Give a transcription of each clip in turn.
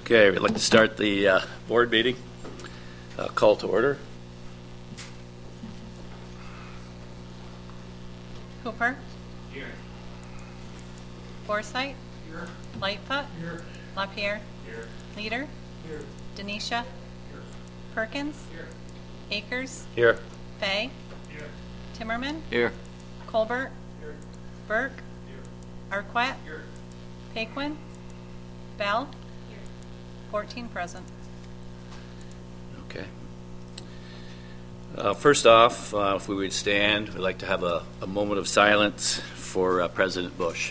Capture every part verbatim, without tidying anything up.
Okay, we'd like to start the uh, board meeting. Uh, call to order. Hooper. Here. Forsythe. Here. Lightfoot. Here. LaPierre. Here. Leader. Here. Denisha. Here. Perkins. Here. Akers. Here. Fay. Here. Timmerman. Here. Colbert. Here. Burke. Here. Arquette. Here. Paquin. Bell. fourteen present. Okay. Uh, first off, uh, if we would stand, we'd like to have a, a moment of silence for uh, President Bush.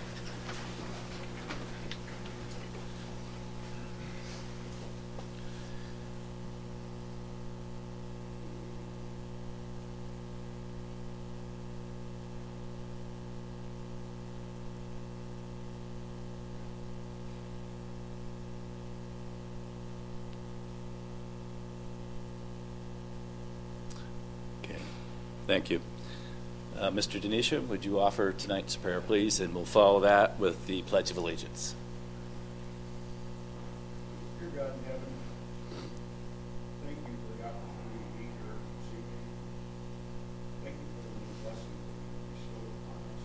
Thank you. Uh, Mister Denisha, would you offer tonight's prayer, please? And we'll follow that with the Pledge of Allegiance. Dear God in heaven, thank you for the opportunity to be here this evening. Thank you for the many blessings that you bestowed upon us.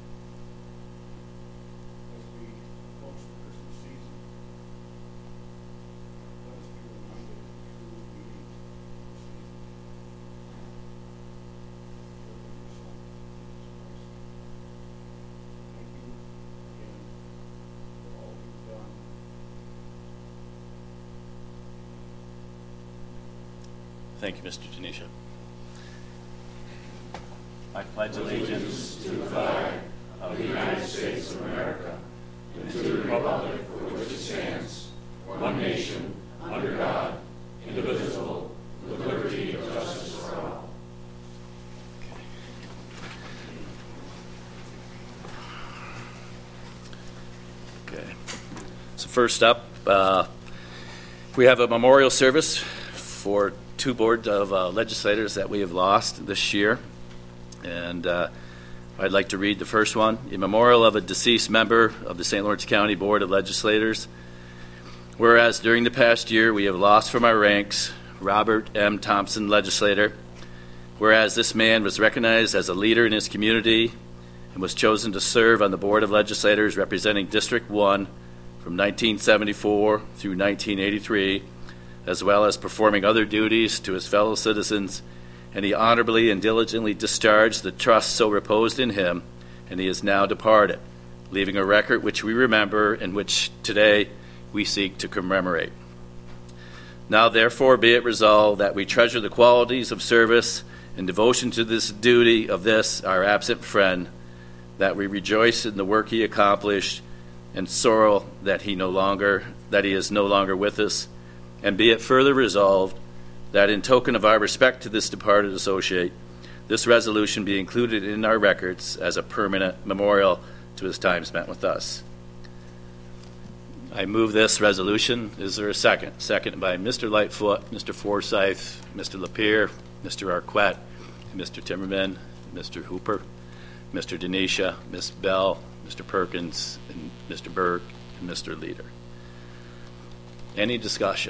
As we approach the Christmas season, let us be reminded of the true meaning of the season. Thank you, Mister Denisha. I pledge allegiance to the flag of the United States of America and to the republic for which it stands, one nation, under God, indivisible, with liberty and justice for all. Okay. So first up, uh, we have a memorial service for two board of uh, legislators that we have lost this year. And uh, I'd like to read the first one. In memorial of a deceased member of the Saint Lawrence County Board of Legislators. Whereas during the past year we have lost from our ranks Robert M. Thompson, legislator. Whereas this man was recognized as a leader in his community and was chosen to serve on the Board of Legislators representing District one from nineteen seventy-four through nineteen eighty-three, as well as performing other duties to his fellow citizens, and he honorably and diligently discharged the trust so reposed in him, and he is now departed, leaving a record which we remember and which today we seek to commemorate. Now therefore be it resolved that we treasure the qualities of service and devotion to this duty of this our absent friend, that we rejoice in the work he accomplished and sorrow that he no longer that he is no longer with us. And be it further resolved that in token of our respect to this departed associate, this resolution be included in our records as a permanent memorial to his time spent with us. I move this resolution. Is there a second? Second by Mister Lightfoot, Mister Forsythe, Mister LaPierre, Mister Arquette, Mister Timmerman, Mister Hooper, Mister Denisha, Miz Bell, Mister Perkins, and Mister Burke, and Mister Leader. Any discussion?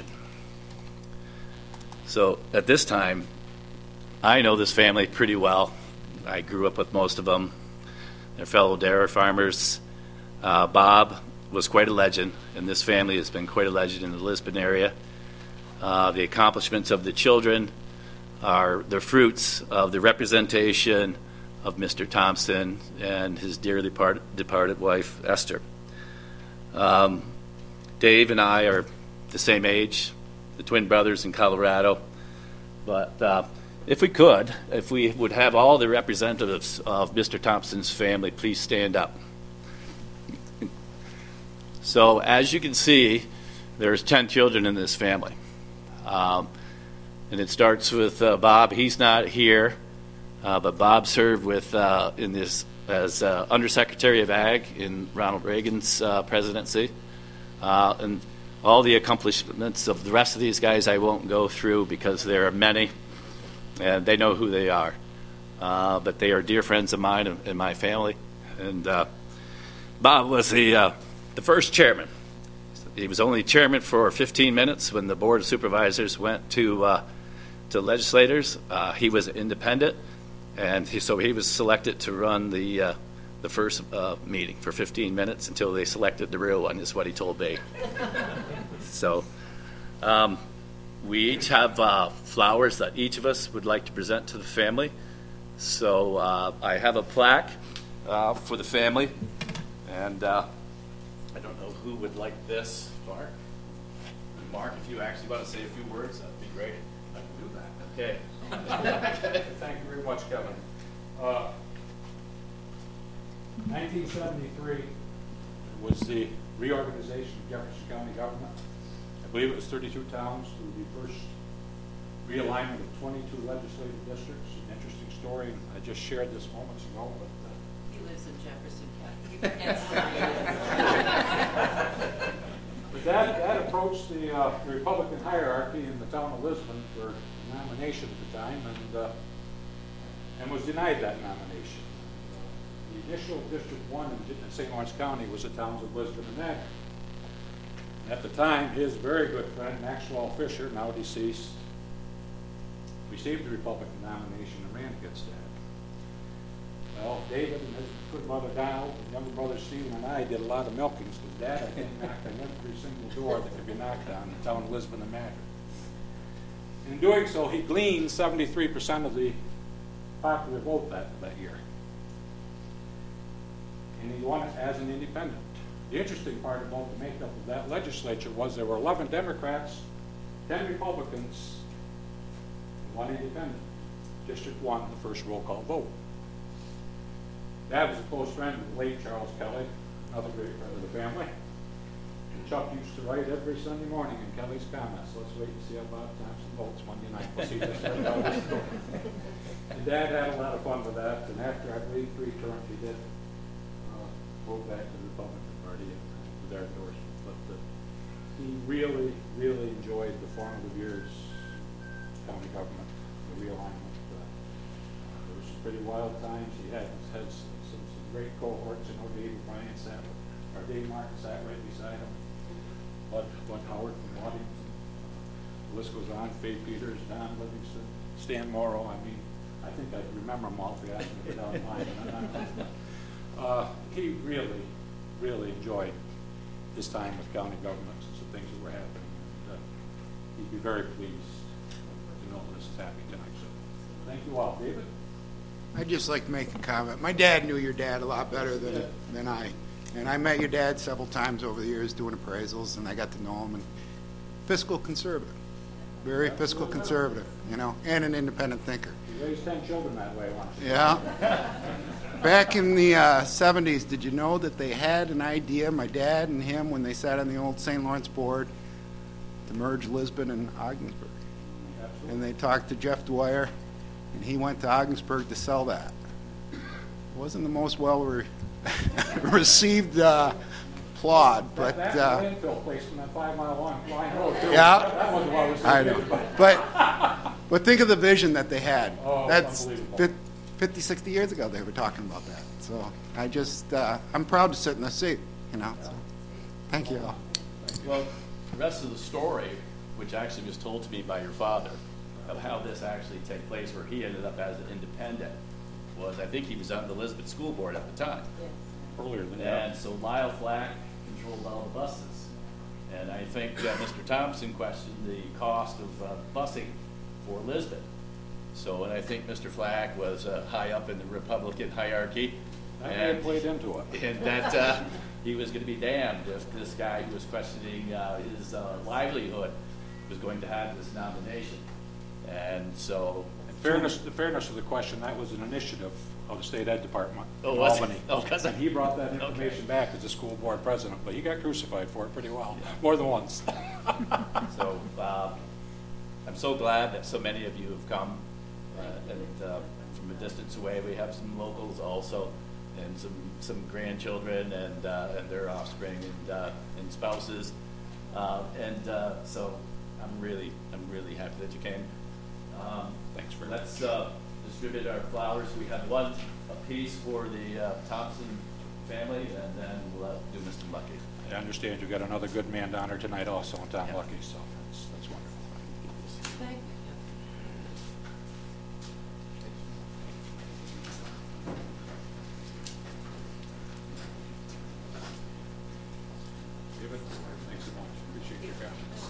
So at this time, I know this family pretty well. I grew up with most of them. They're fellow dairy farmers. Uh, Bob was quite a legend, and this family has been quite a legend in the Lisbon area. Uh, the accomplishments of the children are the fruits of the representation of Mister Thompson and his dearly part, departed wife, Esther. Um, Dave and I are the same age, the twin brothers in Colorado. But uh, if we could, if we would have all the representatives of Mister Thompson's family, please stand up. So as you can see, there's ten children in this family. Um, and it starts with uh, Bob. He's not here, uh, but Bob served with uh, in this as uh, Undersecretary of Ag in Ronald Reagan's uh, presidency. Uh, and all the accomplishments of the rest of these guys I won't go through because there are many, and they know who they are. Uh, but they are dear friends of mine and, and my family. And uh, Bob was the uh, the first chairman he was only chairman for fifteen minutes when the Board of Supervisors went to uh, to legislators. Uh, he was independent, and he, so he was selected to run the uh, the first uh, meeting for fifteen minutes until they selected the real one, is what he told me. So um, we each have uh, flowers that each of us would like to present to the family. So uh, I have a plaque uh, for the family, and uh, I don't know who would like this. Mark? Mark, if you actually want to say a few words, that would be great. I can do that. Okay. Thank you very much, Kevin. Uh, nineteen seventy-three was the reorganization of Jefferson County government. I believe it was thirty-two towns through the first realignment of twenty-two legislative districts. An interesting story, and I just shared this moments ago. But uh, he lives in Jefferson County. That's where he is. But that, that approached the, uh, the Republican hierarchy in the town of Lisbon for nomination at the time, and uh, and was denied that nomination. Uh, the initial District One in, in Saint Lawrence County was the towns of Lisbon and Madrid. And at the time, his very good friend Maxwell Fisher, now deceased, received the Republican nomination and ran against that. Well, David and his good brother Donald, and younger brother Stephen, and I did a lot of milkings because Dad, I think, knocked on every single door that could be knocked on in town of Lisbon and Madrid. In doing so, he gleaned seventy-three percent of the popular vote that, that year. And he won it as an independent. The interesting part about the makeup of that legislature was there were eleven Democrats, ten Republicans, and one independent. District one, the first roll call vote. Dad was a close friend of the late Charles Kelly, another great friend of the family. And Chuck used to write every Sunday morning in Kelly's comments. Let's wait and see how Bob Thompson votes Monday night. We'll see just right how this goes. And Dad had a lot of fun with that. And after, I believe, three terms, he did uh, vote back to the Republican Party with their endorsement. But uh, he really, really enjoyed the formative years of county government, the realignment. Uh, there were some pretty wild times. He had, had some, some, some great cohorts. You know, Dave O'Brien sat, or Dave Martin sat right beside him. Bud, Bud Howard from Waddington. The list goes on. Faye Peters, Don Livingston, Stan Morrow. I mean, I think I remember them all if you ask me to get out of mine. uh, he really, really enjoyed his time with county government and some things that were happening. And, uh, he'd be very pleased to know this is happening tonight. So, thank you all. David? I'd just like to make a comment. My dad knew your dad a lot better than, than I. And I met your dad several times over the years doing appraisals, and I got to know him. And fiscal conservative, very fiscal conservative, you know, and an independent thinker. You raised ten children that way once. Yeah. Back in the uh, seventies, did you know that they had an idea, my dad and him, when they sat on the old Saint Lawrence board, to merge Lisbon and Ogdensburg? Absolutely. And they talked to Jeff Dwyer, and he went to Ogdensburg to sell that. It wasn't the most well re received uh, plot, but that, uh, that landfill placement on Five Mile Line, line Road, too. Yeah. That, that wasn't well received. I know. But but think of the vision that they had. Oh, That's unbelievable. fif- fifty, sixty years ago they were talking about that. So I just uh, I'm proud to sit in the seat. You know. So, thank you all. Well, the rest of the story, which actually was told to me by your father, of how this actually took place, where he ended up as an independent, was I think he was on the Lisbon School Board at the time. Earlier than that. And so Lyle Flack controlled all the buses. And I think uh, Mister Thompson questioned the cost of uh, busing for Lisbon. So, and I think Mister Flack was uh, high up in the Republican hierarchy. That may have and, played into it. and that uh, he was going to be damned if this guy who was questioning uh, his uh, livelihood was going to have this nomination. And so... In fairness, the fairness of the question, that was an initiative of the State Ed Department Oh, in was it? Albany. Oh, 'cause I- And he brought that Okay. information back as the school board president, but he got crucified for it pretty well, more than once. So uh, I'm so glad that so many of you have come. Uh, and uh, from a distance away, we have some locals also, and some some grandchildren and uh, and their offspring and uh, and spouses. Uh, and uh, so I'm really I'm really happy that you came. Um, Thanks very Let's uh, distribute our flowers. We have one apiece for the uh, Thompson family, and then we'll uh, do Mister Lucky. I understand you got another good man down there tonight also, and Tom Lucky, so that's, that's wonderful. Thank you. Give it. Thanks so much. Appreciate your comments.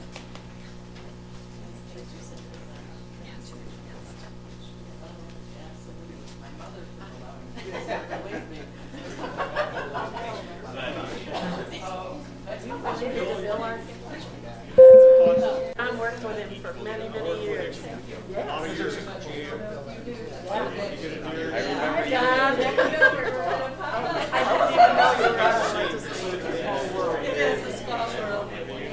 My mother believe me. I'm working with him for many, many years. It is a small world.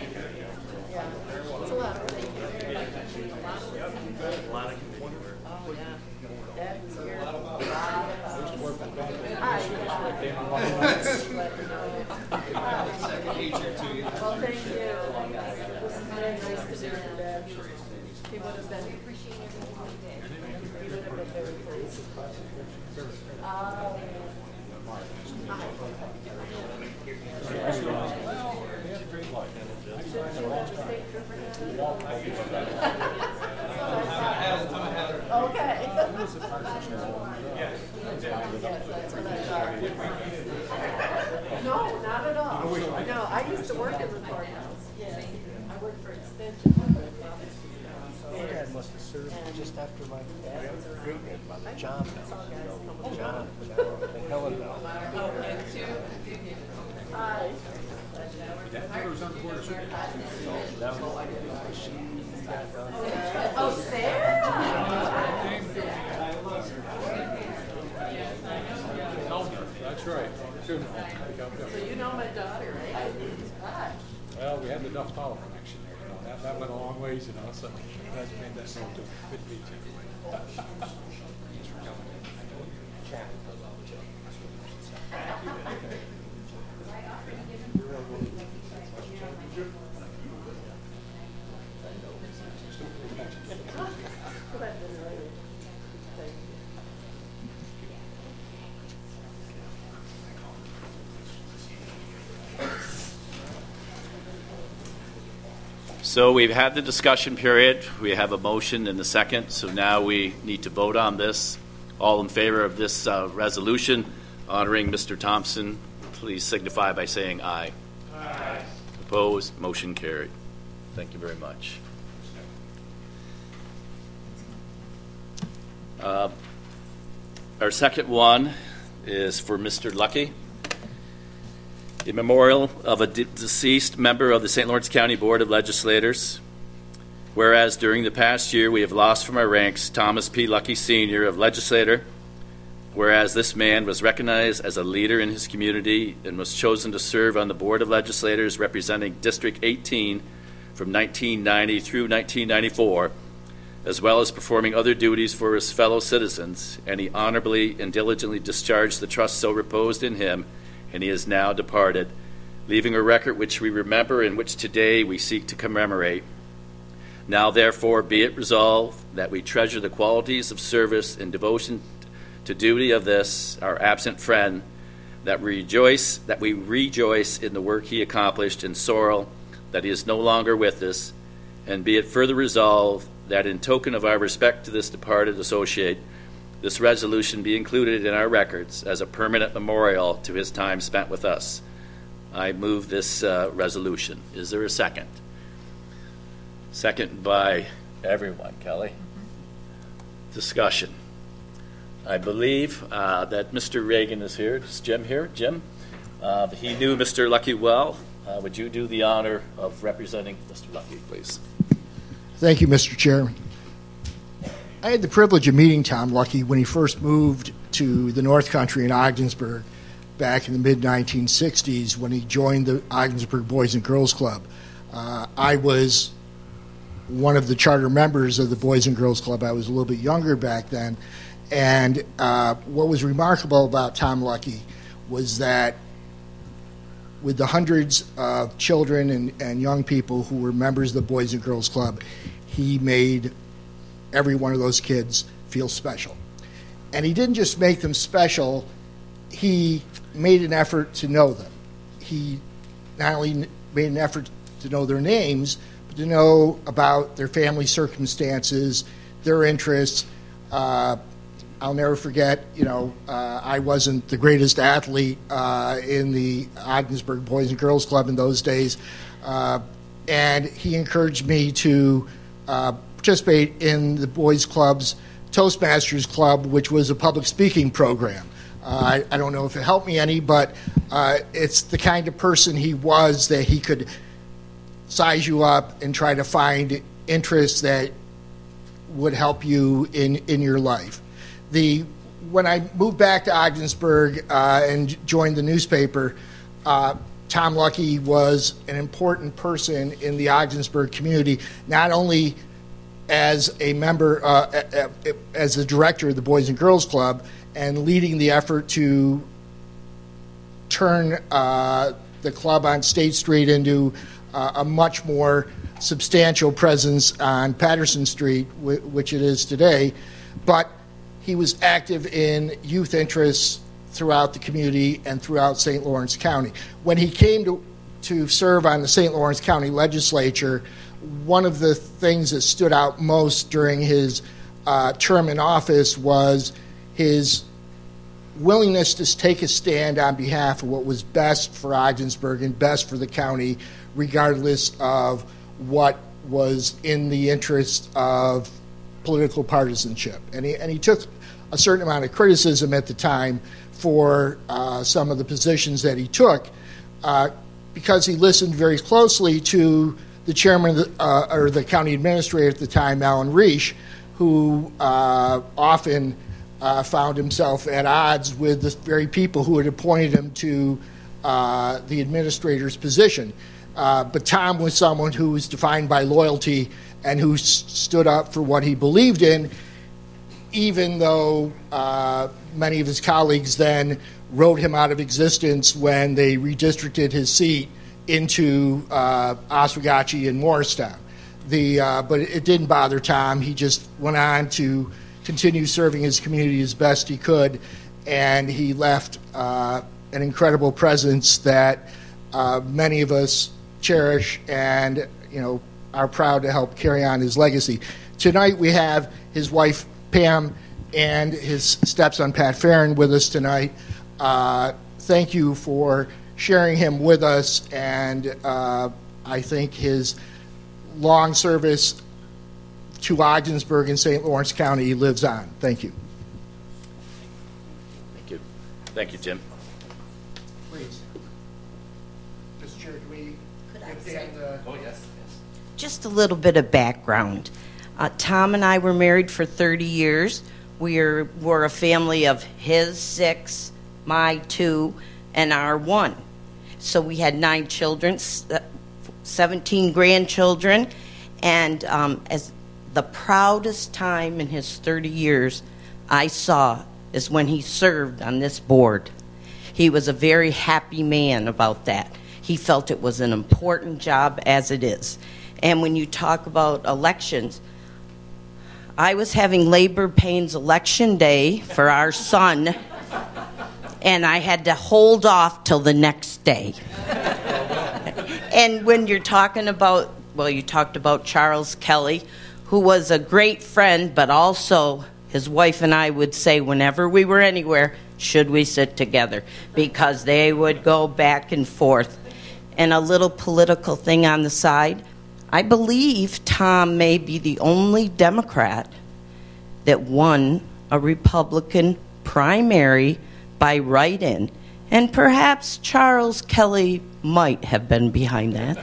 Well, thank you. This is very nice to do for Dad. He would have been, he would have been very pleased. Uh, Okay. No, not at all. No, I used to work in the courthouse. Yes. I worked for Extension. My dad must have served just after my great grandfather, John Bell. You know, John, John, and Helen Bell. Hi. Oh, Sarah. That's right. Good. So you know my daughter, right? Hi. Well, we had the Duff Tower connection there, you know, that, that went a long ways, you know, so that's made that known too. Good to meet you. Thanks for coming in. So we've had the discussion period. We have a motion and a second. So now we need to vote on this. All in favor of this uh, resolution honoring Mister Thompson, please signify by saying aye. Aye. Opposed? Motion carried. Thank you very much. Uh, our second one is for Mister Lucky. A memorial of a de- deceased member of the Saint Lawrence County Board of Legislators. Whereas during the past year we have lost from our ranks Thomas P. Lucky Senior of legislator. Whereas this man was recognized as a leader in his community and was chosen to serve on the Board of Legislators representing District eighteen from nineteen ninety through nineteen ninety-four, as well as performing other duties for his fellow citizens, and he honorably and diligently discharged the trust so reposed in him, and he is now departed, leaving a record which we remember and which today we seek to commemorate. Now, therefore, be it resolved that we treasure the qualities of service and devotion to duty of this, our absent friend, that we rejoice, that we rejoice in the work he accomplished, and sorrow that he is no longer with us, and be it further resolved that in token of our respect to this departed associate, this resolution be included in our records as a permanent memorial to his time spent with us. I move this uh, resolution. Is there a second? Second by everyone. Kelly? Mm-hmm. Discussion. I believe uh, that Mister Reagan is here. Is Jim here? Jim? Uh, he knew Mister Lucky well. Uh, would you do the honor of representing Mister Lucky, please? Thank you, Mister Chairman. I had the privilege of meeting Tom Lucky when he first moved to the North Country in Ogdensburg back in the mid nineteen sixties when he joined the Ogdensburg Boys and Girls Club. Uh, I was one of the charter members of the Boys and Girls Club. I was a little bit younger back then. And uh, what was remarkable about Tom Lucky was that with the hundreds of children and, and young people who were members of the Boys and Girls Club, he made every one of those kids feel special. And he didn't just make them special, he made an effort to know them. He not only made an effort to know their names, but to know about their family circumstances, their interests. Uh, I'll never forget, you know, uh, I wasn't the greatest athlete uh, in the Ogdensburg Boys and Girls Club in those days, uh, and he encouraged me to uh, participate in the Boys Club's Toastmasters Club, which was a public speaking program. Uh, I, I don't know if it helped me any, but uh, it's the kind of person he was, that he could size you up and try to find interests that would help you in, in your life. The when I moved back to Ogdensburg uh, and joined the newspaper, uh, Tom Lucky was an important person in the Ogdensburg community, not only as a member, uh, as the director of the Boys and Girls Club, and leading the effort to turn uh, the club on State Street into uh, a much more substantial presence on Patterson Street, which it is today, but he was active in youth interests throughout the community and throughout Saint Lawrence County. When he came to, to serve on the Saint Lawrence County Legislature, one of the things that stood out most during his uh, term in office was his willingness to take a stand on behalf of what was best for Ogdensburg and best for the county, regardless of what was in the interest of political partisanship. And he, and he took a certain amount of criticism at the time for uh, some of the positions that he took uh, because he listened very closely to the chairman of the, uh, or the county administrator at the time, Alan Reich, who uh, often uh, found himself at odds with the very people who had appointed him to uh, the administrator's position. Uh, but Tom was someone who was defined by loyalty and who s- stood up for what he believed in, even though uh, many of his colleagues then wrote him out of existence when they redistricted his seat into uh, Oswegatchie and Morristown. The, uh, but it didn't bother Tom. He just went on to continue serving his community as best he could, and he left uh, an incredible presence that uh, many of us cherish and, you know, are proud to help carry on his legacy. Tonight we have his wife Pam and his stepson Pat Farron with us tonight. Uh, thank you for sharing him with us, and uh, I think his long service to Ogdensburg and Saint Lawrence County lives on. Thank you. Thank you. Thank you, Jim. Please. Mister Chair, do we Could I give say- Dan the... Oh, yes, yes. Just a little bit of background. Uh, Tom and I were married for thirty years. We are, were a family of his six, my two, and our one. So we had nine children, seventeen grandchildren, and um, as the proudest time in his thirty years I saw is when he served on this board. He was a very happy man about that. He felt it was an important job as it is. And when you talk about elections, I was having labor pains election day for our son, and I had to hold off till the next day. And when you're talking about, well, you talked about Charles Kelly, who was a great friend, but also his wife and I would say whenever we were anywhere, should we sit together? Because they would go back and forth. And a little political thing on the side, I believe Tom may be the only Democrat that won a Republican primary by write-in. And perhaps Charles Kelly might have been behind that.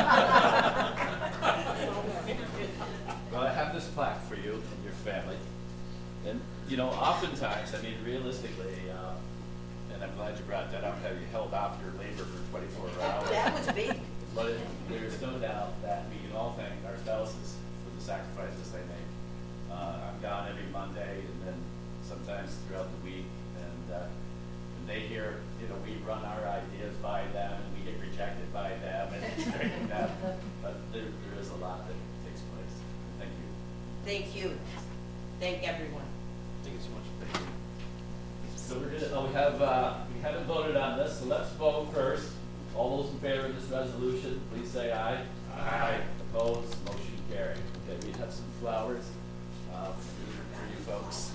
Well, I have this plaque for you and your family. And, you know, oftentimes, I mean, realistically, uh, and I'm glad you brought that up, how you held off your labor for twenty-four hours. That was big. But it, there's no doubt that we can all thank our spouses for the sacrifices they make. Uh, I'm gone every Monday and then sometimes throughout the week. And uh, when they hear, you know, we run our ideas by them and we get rejected by them and it's draining them. But there, there is a lot that takes place. Thank you. Thank you. Thank everyone. Thank you so much. Thank you. So we're gonna, oh, we have, uh, we haven't voted on this, so let's vote first. All those in favor of this resolution, please say aye. Aye. Opposed, motion carried. Okay, we have some flowers uh, for for you folks.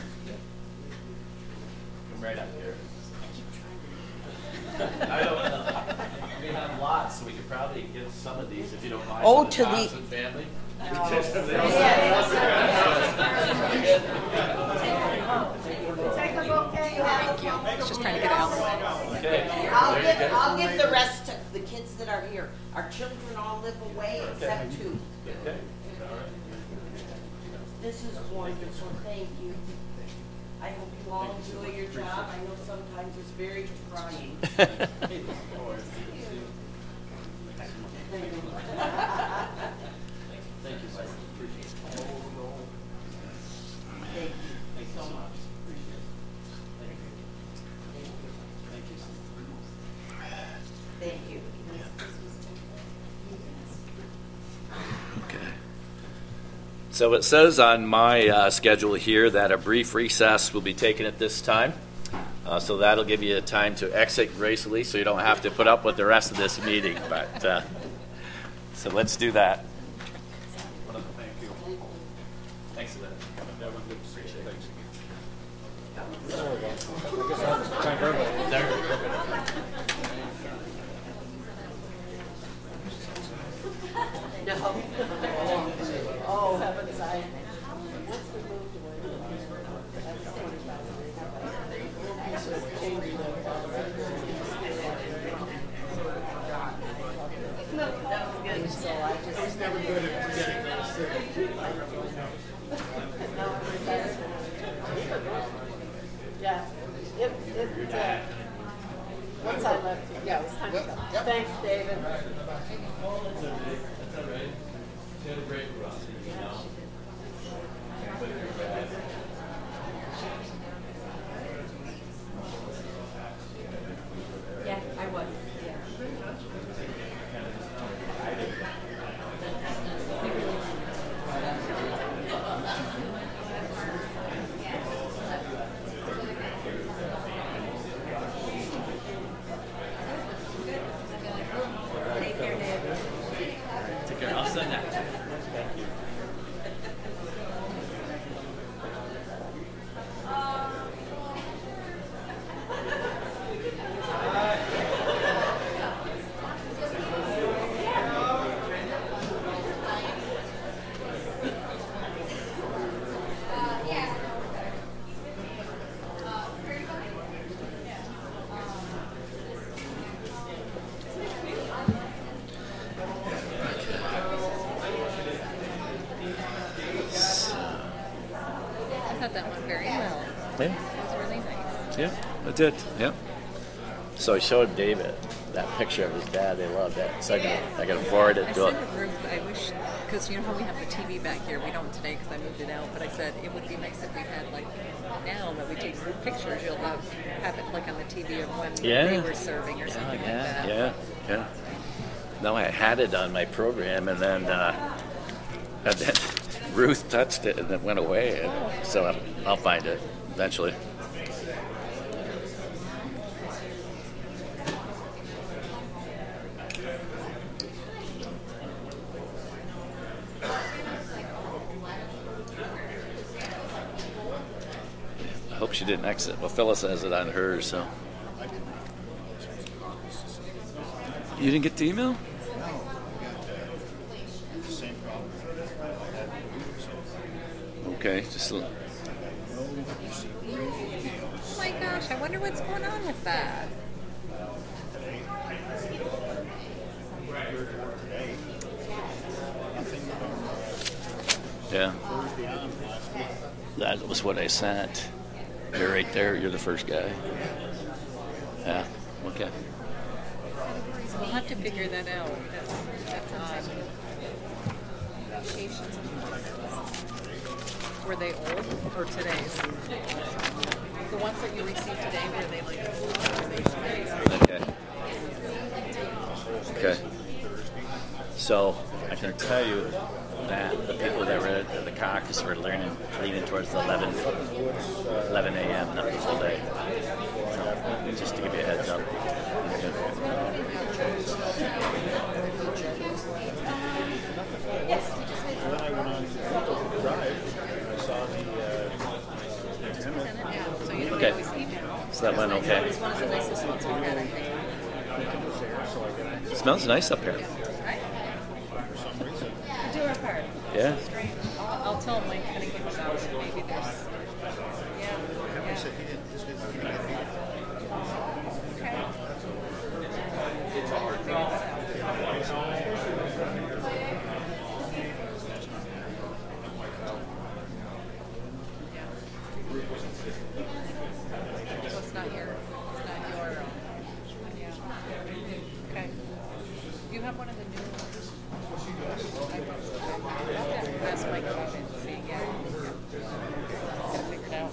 Come right up here. I don't know. We have lots, so we could probably give some of these, if you don't mind, Oh, to to the the- Thompson family. Just trying to get out. Okay. I'll There you give, go. I'll give the rest to the kids that are here. Our children all live away except two. Okay. All right. This is wonderful, thank you. I hope you all enjoy your job. I know sometimes it's very trying. Thank you. Thank you, Mike. Appreciate it. Thank you so much. Thank you. Okay. So it says on my uh, schedule here that a brief recess will be taken at this time. Uh, so that'll give you time to exit gracefully so you don't have to put up with the rest of this meeting. But uh, so let's do that. Thank you. Thanks for that. That was good. Appreciate it. Oh, heavens, I. Yeah, it, it, uh, once I left, yeah, it was time to go. Thanks, David. That's all right. She had a great run, you know. But you're bad. Yeah, I was. Take care. I'll send that to you. Thank you. I thought that went very well. Yeah. It was really nice. Yeah, I did. Yeah. So I showed David that picture of his dad. They loved that. So I got I got to forward it I to said him. to Ruth, I wish, because you know how we have the T V back here. We don't today because I moved it out. But I said it would be nice if we had like now that we take pictures. You'll have have it like on the T V of when Yeah. they were serving or Yeah, something yeah, like that. yeah, yeah. No, I had it on my program, and then uh, and then Ruth touched it, and it went away. And so I'll, I'll find it eventually. I hope she didn't exit. Well, Phyllis has it on hers, so. You didn't get the email? Okay, just a, Oh my gosh! I wonder what's going on with that. yeah. That was what I sent. You're right there. You're the first guy. Yeah. Okay. We'll have to figure that out. That's that's odd. Were they old or today's? The ones that you received today, were they like old or were they today's? Okay. Okay. So I can tell you that the people that were at the caucus were learning, leaning towards the eleven, eleven a.m., not the full day. So just to give you a heads up. Okay. So you Okay. always email. So that went okay. It's one of the nicest ones we've had, I think. It smells nice up here. Right? Do our part. Yeah. Straight. I'll, I'll tell Mike Cunningham about it. Maybe there's. Yeah. Yeah. Okay. So it's not your, it's not your, um, yeah. Okay. Do you have one of the new ones? Okay. Ask Mike about it and see, yeah. Get it figured out.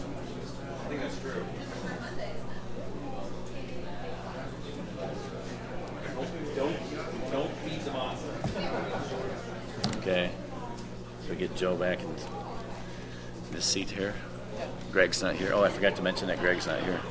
Okay. So we get Joe back in this seat here. Greg's not here. Oh, I forgot to mention that Greg's not here.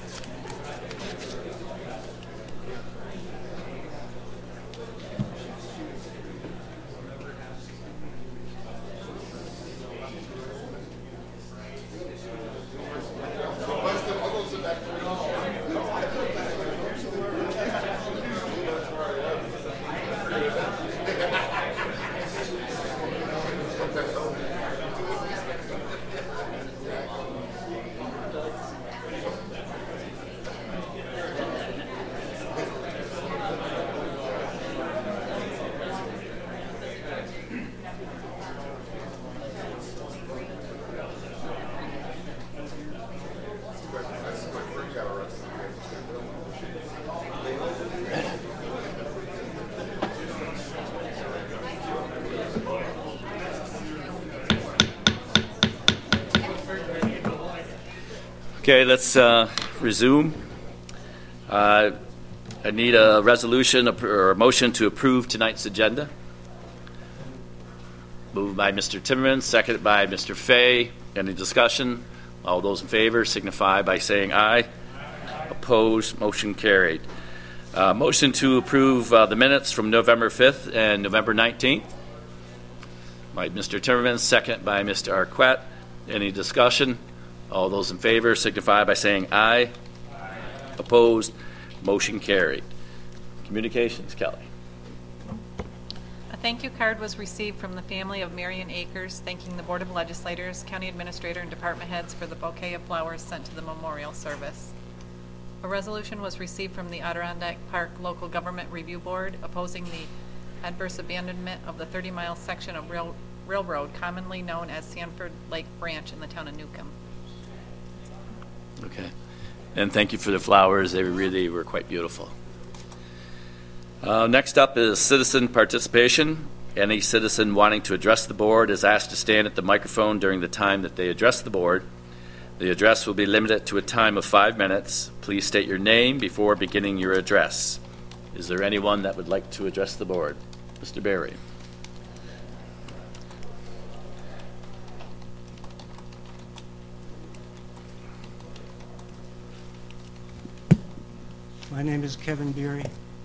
Okay, let's uh, resume. Uh, I need a resolution or a motion to approve tonight's agenda. Moved by Mister Timmerman, seconded by Mister Fay. Any discussion? All those in favor signify by saying aye. Opposed, motion carried. Uh, motion to approve uh, the minutes from November fifth and November nineteenth. By Mister Timmerman, second by Mister Arquette. Any discussion? All those in favor signify by saying aye. Aye. Opposed, motion carried. Communications, Kelly. A thank you card was received from the family of Marion Akers, thanking the Board of Legislators, County Administrator, and Department Heads for the bouquet of flowers sent to the memorial service. A resolution was received from the Adirondack Park Local Government Review Board opposing the adverse abandonment of the thirty-mile section of rail, railroad commonly known as Sanford Lake Branch in the town of Newcomb. Okay. And thank you for the flowers. They really were quite beautiful. Uh, next up is citizen participation. Any citizen wanting to address the board is asked to stand at the microphone during the time that they address the board. The address will be limited to a time of five minutes. Please state your name before beginning your address. Is there anyone that would like to address the board? Mister Berry. My name is Kevin Beery.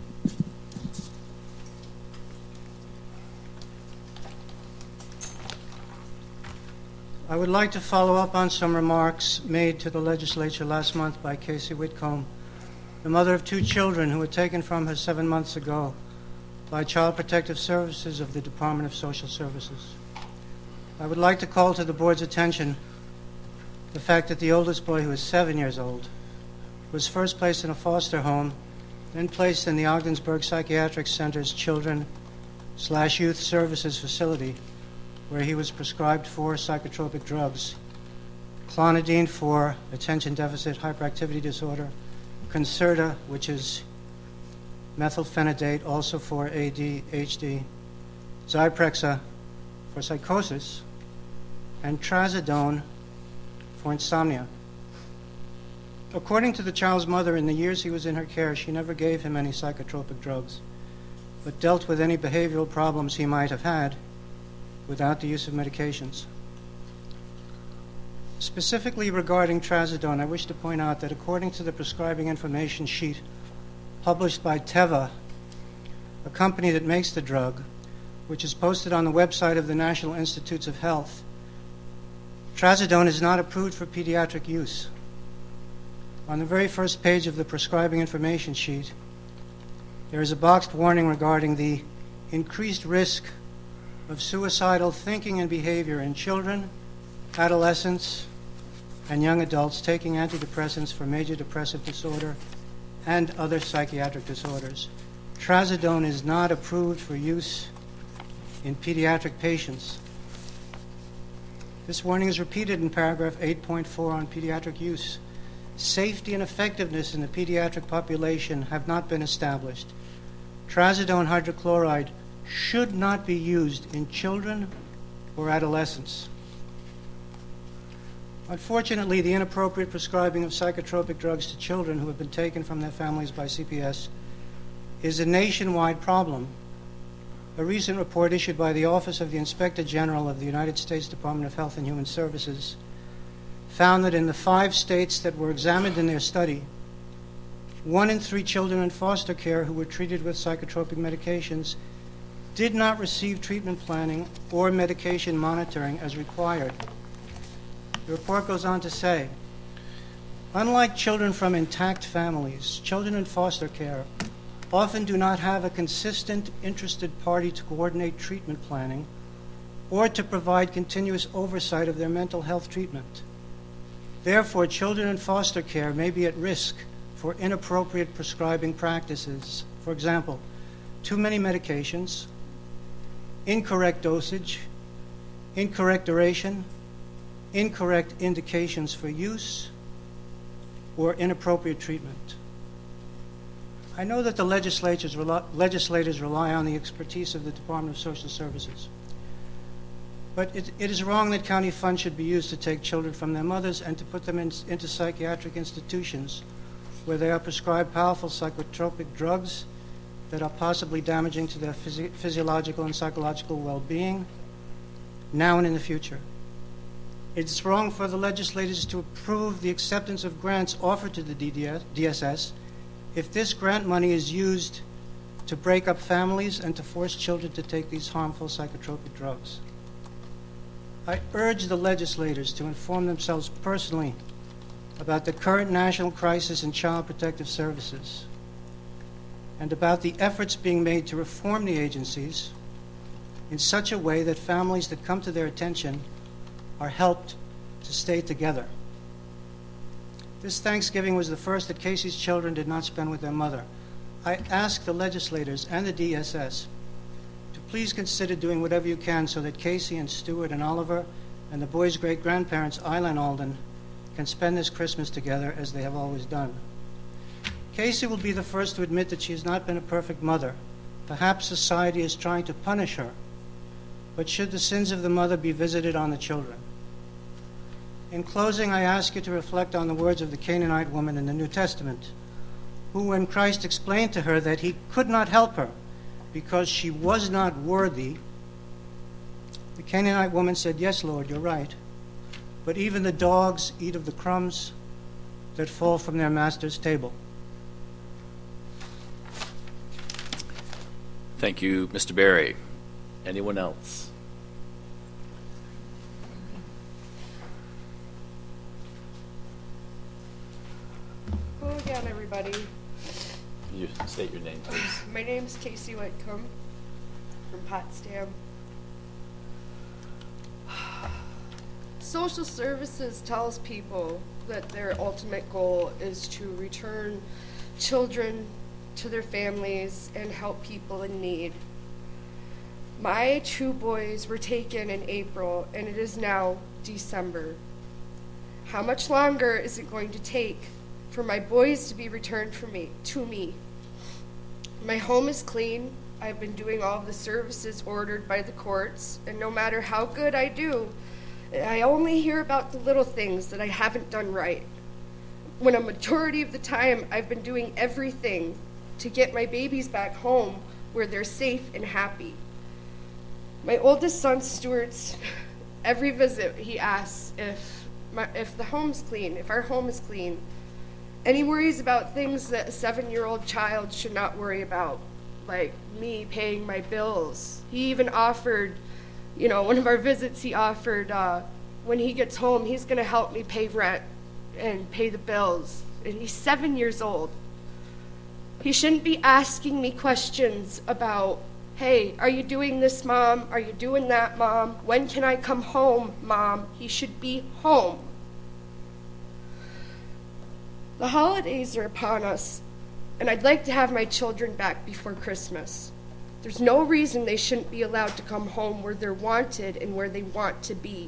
I would like to follow up on some remarks made to the legislature last month by Casey Whitcomb, the mother of two children who were taken from her seven months ago by Child Protective Services of the Department of Social Services. I would like to call to the board's attention the fact that the oldest boy, who is seven years old, was first placed in a foster home, then placed in the Ogdensburg Psychiatric Center's Children slash Youth Services facility, where he was prescribed four psychotropic drugs: clonidine for attention deficit hyperactivity disorder, Concerta, which is methylphenidate, also for A D H D, Zyprexa for psychosis, and trazodone for insomnia. According to the child's mother, in the years he was in her care, she never gave him any psychotropic drugs, but dealt with any behavioral problems he might have had without the use of medications. Specifically regarding trazodone, I wish to point out that according to the prescribing information sheet published by Teva a company that makes the drug, which is posted on the website of the National Institutes of Health, trazodone is not approved for pediatric use. On the very first page of the prescribing information sheet, there is a boxed warning regarding the increased risk of suicidal thinking and behavior in children, adolescents, and young adults taking antidepressants for major depressive disorder and other psychiatric disorders. Trazodone is not approved for use in pediatric patients. This warning is repeated in paragraph eight point four on pediatric use. Safety and effectiveness in the pediatric population have not been established. Trazodone hydrochloride should not be used in children or adolescents. Unfortunately, the inappropriate prescribing of psychotropic drugs to children who have been taken from their families by C P S is a nationwide problem. A recent report issued by the Office of the Inspector General of the United States Department of Health and Human Services found that in the five states that were examined in their study, one in three children in foster care who were treated with psychotropic medications did not receive treatment planning or medication monitoring as required. The report goes on to say, unlike children from intact families, children in foster care often do not have a consistent, interested party to coordinate treatment planning or to provide continuous oversight of their mental health treatment. Therefore, children in foster care may be at risk for inappropriate prescribing practices. For example, too many medications, incorrect dosage, incorrect duration, incorrect indications for use, or inappropriate treatment. I know that the legislatures rely, legislators rely on the expertise of the Department of Social Services, but it, it is wrong that county funds should be used to take children from their mothers and to put them in, into psychiatric institutions where they are prescribed powerful psychotropic drugs that are possibly damaging to their physi- physiological and psychological well-being now and in the future. It's wrong for the legislators to approve the acceptance of grants offered to the D S S if this grant money is used to break up families and to force children to take these harmful psychotropic drugs. I urge the legislators to inform themselves personally about the current national crisis in child protective services and about the efforts being made to reform the agencies in such a way that families that come to their attention are helped to stay together. This Thanksgiving was the first that Casey's children did not spend with their mother. I ask the legislators and the D S S to please consider doing whatever you can so that Casey and Stuart and Oliver and the boys' great-grandparents, Isla and Alden, can spend this Christmas together as they have always done. Casey will be the first to admit that she has not been a perfect mother. Perhaps society is trying to punish her, but should the sins of the mother be visited on the children? In closing, I ask you to reflect on the words of the Canaanite woman in the New Testament, who, when Christ explained to her that he could not help her because she was not worthy, the Canaanite woman said, "Yes, Lord, you're right, but even the dogs eat of the crumbs that fall from their master's table." Thank you, Mister Berry. Anyone else? Hello again, everybody. Can you state your name, please? My name's Casey Whitcomb from Potsdam. Social services tells people that their ultimate goal is to return children to their families and help people in need. My two boys were taken in April, and it is now December. How much longer is it going to take for my boys to be returned for me, to me? My home is clean. I've been doing all of the services ordered by the courts, and no matter how good I do, I only hear about the little things that I haven't done right, when a majority of the time I've been doing everything to get my babies back home where they're safe and happy. My oldest son, Stuart's, every visit he asks if my, if the home's clean, if our home is clean, and he worries about things that a seven-year-old child should not worry about. like me paying my bills. He even offered, you know, one of our visits, he offered uh, when he gets home, he's going to help me pay rent and pay the bills. And he's seven years old. He shouldn't be asking me questions about, hey, are you doing this, Mom? Are you doing that, Mom? When can I come home, Mom? He should be home. The holidays are upon us, and I'd like to have my children back before Christmas. There's no reason they shouldn't be allowed to come home where they're wanted and where they want to be.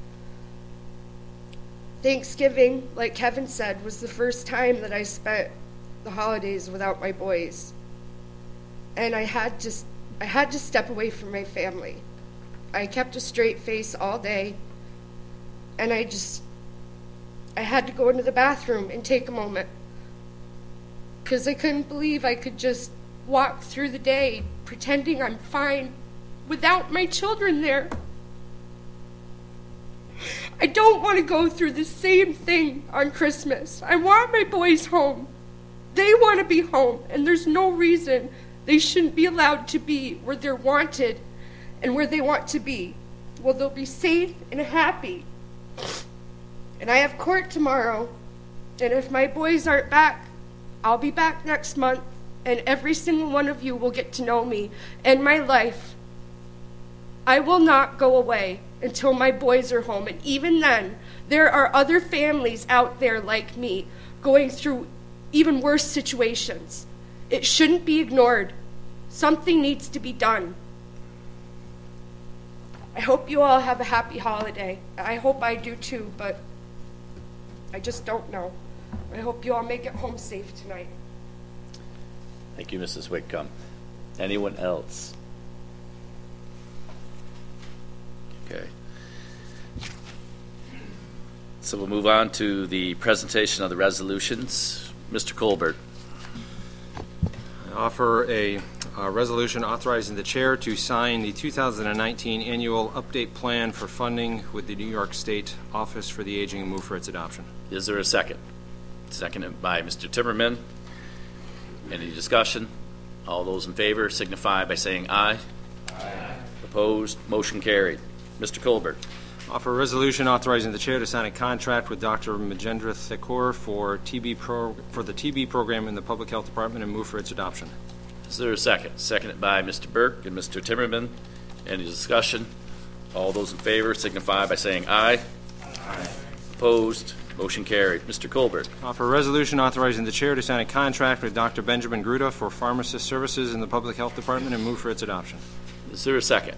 Thanksgiving, like Kevin said, was the first time that I spent the holidays without my boys. And I had to, I had to step away from my family. I kept a straight face all day, and I just, I had to go into the bathroom and take a moment, because I couldn't believe I could just walk through the day pretending I'm fine without my children there. I don't want to go through the same thing on Christmas. I want my boys home. They want to be home, and there's no reason they shouldn't be allowed to be where they're wanted and where they want to be. Well, they'll be safe and happy. And I have court tomorrow, and if my boys aren't back, I'll be back next month, and every single one of you will get to know me and my life. I will not go away until my boys are home, and even then, there are other families out there like me going through even worse situations. It shouldn't be ignored. Something needs to be done. I hope you all have a happy holiday. I hope I do too, but I just don't know. I hope you all make it home safe tonight. Thank you, Missus Whitcomb. Anyone else? Okay. So we'll move on to the presentation of the resolutions. Mister Colbert. I offer a, a resolution authorizing the chair to sign the two thousand nineteen annual update plan for funding with the New York State Office for the Aging and move for its adoption. Is there a second? Seconded by Mister Timmerman. Any discussion? All those in favor signify by saying aye. Aye. Opposed? Motion carried. Mister Colbert. Offer a resolution authorizing the chair to sign a contract with Doctor Majendra Thakur for T B pro, for the T B program in the Public Health Department and move for its adoption. Is there a second? Seconded by Mister Burke and Mister Timmerman. Any discussion? All those in favor signify by saying aye. Aye. Opposed? Motion carried. Mister Colbert. Offer a resolution authorizing the chair to sign a contract with Doctor Benjamin Gruda for pharmacist services in the Public Health Department and move for its adoption. Is there a second?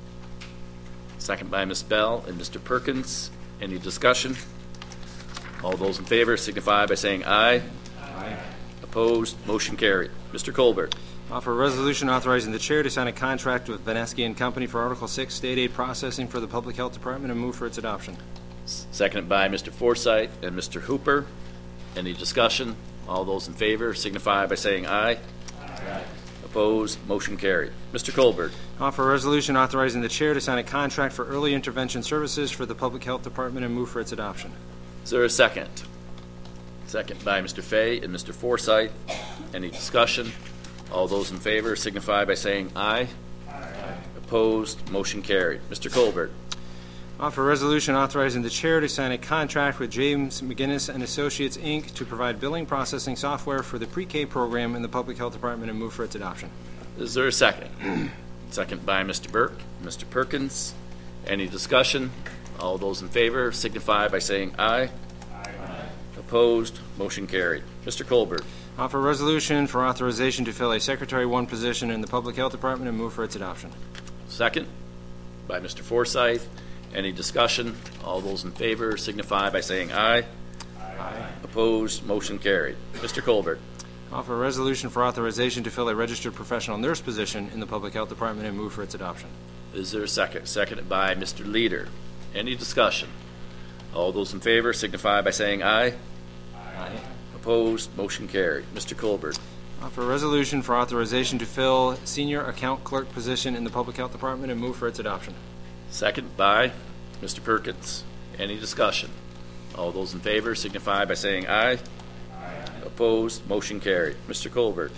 Second by Miz Bell and Mister Perkins. Any discussion? All those in favor signify by saying aye. Aye. Opposed? Motion carried. Mister Colbert. Offer a resolution authorizing the chair to sign a contract with Vanesky and Company for Article six state aid processing for the Public Health Department and move for its adoption. Seconded by Mister Forsyth and Mister Hooper. Any discussion? All those in favor signify by saying aye. Aye. Opposed? Motion carried. Mister Colbert. Offer a resolution authorizing the chair to sign a contract for early intervention services for the Public Health Department and move for its adoption. Is there a second? Second by Mister Fay and Mister Forsyth. Any discussion? All those in favor signify by saying aye. Aye. Opposed? Motion carried. Mister Colbert. Offer a resolution authorizing the chair to sign a contract with James McGinnis and Associates, Incorporated to provide billing processing software for the pre-K program in the Public Health Department and move for its adoption. Is there a second? Second by Mister Burke, Mister Perkins. Any discussion? All those in favor signify by saying aye. Aye. Opposed? Motion carried. Mister Colbert. Offer a resolution for authorization to fill a Secretary one position in the Public Health Department and move for its adoption. Second by Mister Forsyth. Any discussion? All those in favor signify by saying aye. Aye. Opposed? Motion carried. Mister Colbert. Offer a resolution for authorization to fill a registered professional nurse position in the Public Health Department and move for its adoption. Is there a second? Seconded by Mister Leader. Any discussion? All those in favor signify by saying aye. Aye. Opposed? Motion carried. Mister Colbert. Offer a resolution for authorization to fill senior account clerk position in the Public Health Department and move for its adoption. Second by Mister Perkins. Any discussion? All those in favor signify by saying aye. Aye. Opposed? Motion carried. Mister Colbert.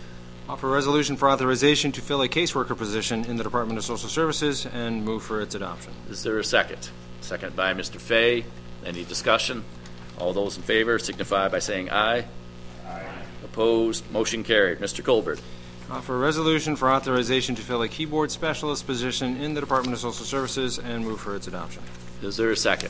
Offer a resolution for authorization to fill a caseworker position in the Department of Social Services and move for its adoption. Is there a second? Second by Mister Fay. Any discussion? All those in favor signify by saying aye. Aye. Opposed? Motion carried. Mister Colbert. Offer a resolution for authorization to fill a keyboard specialist position in the Department of Social Services and move for its adoption. Is there a second?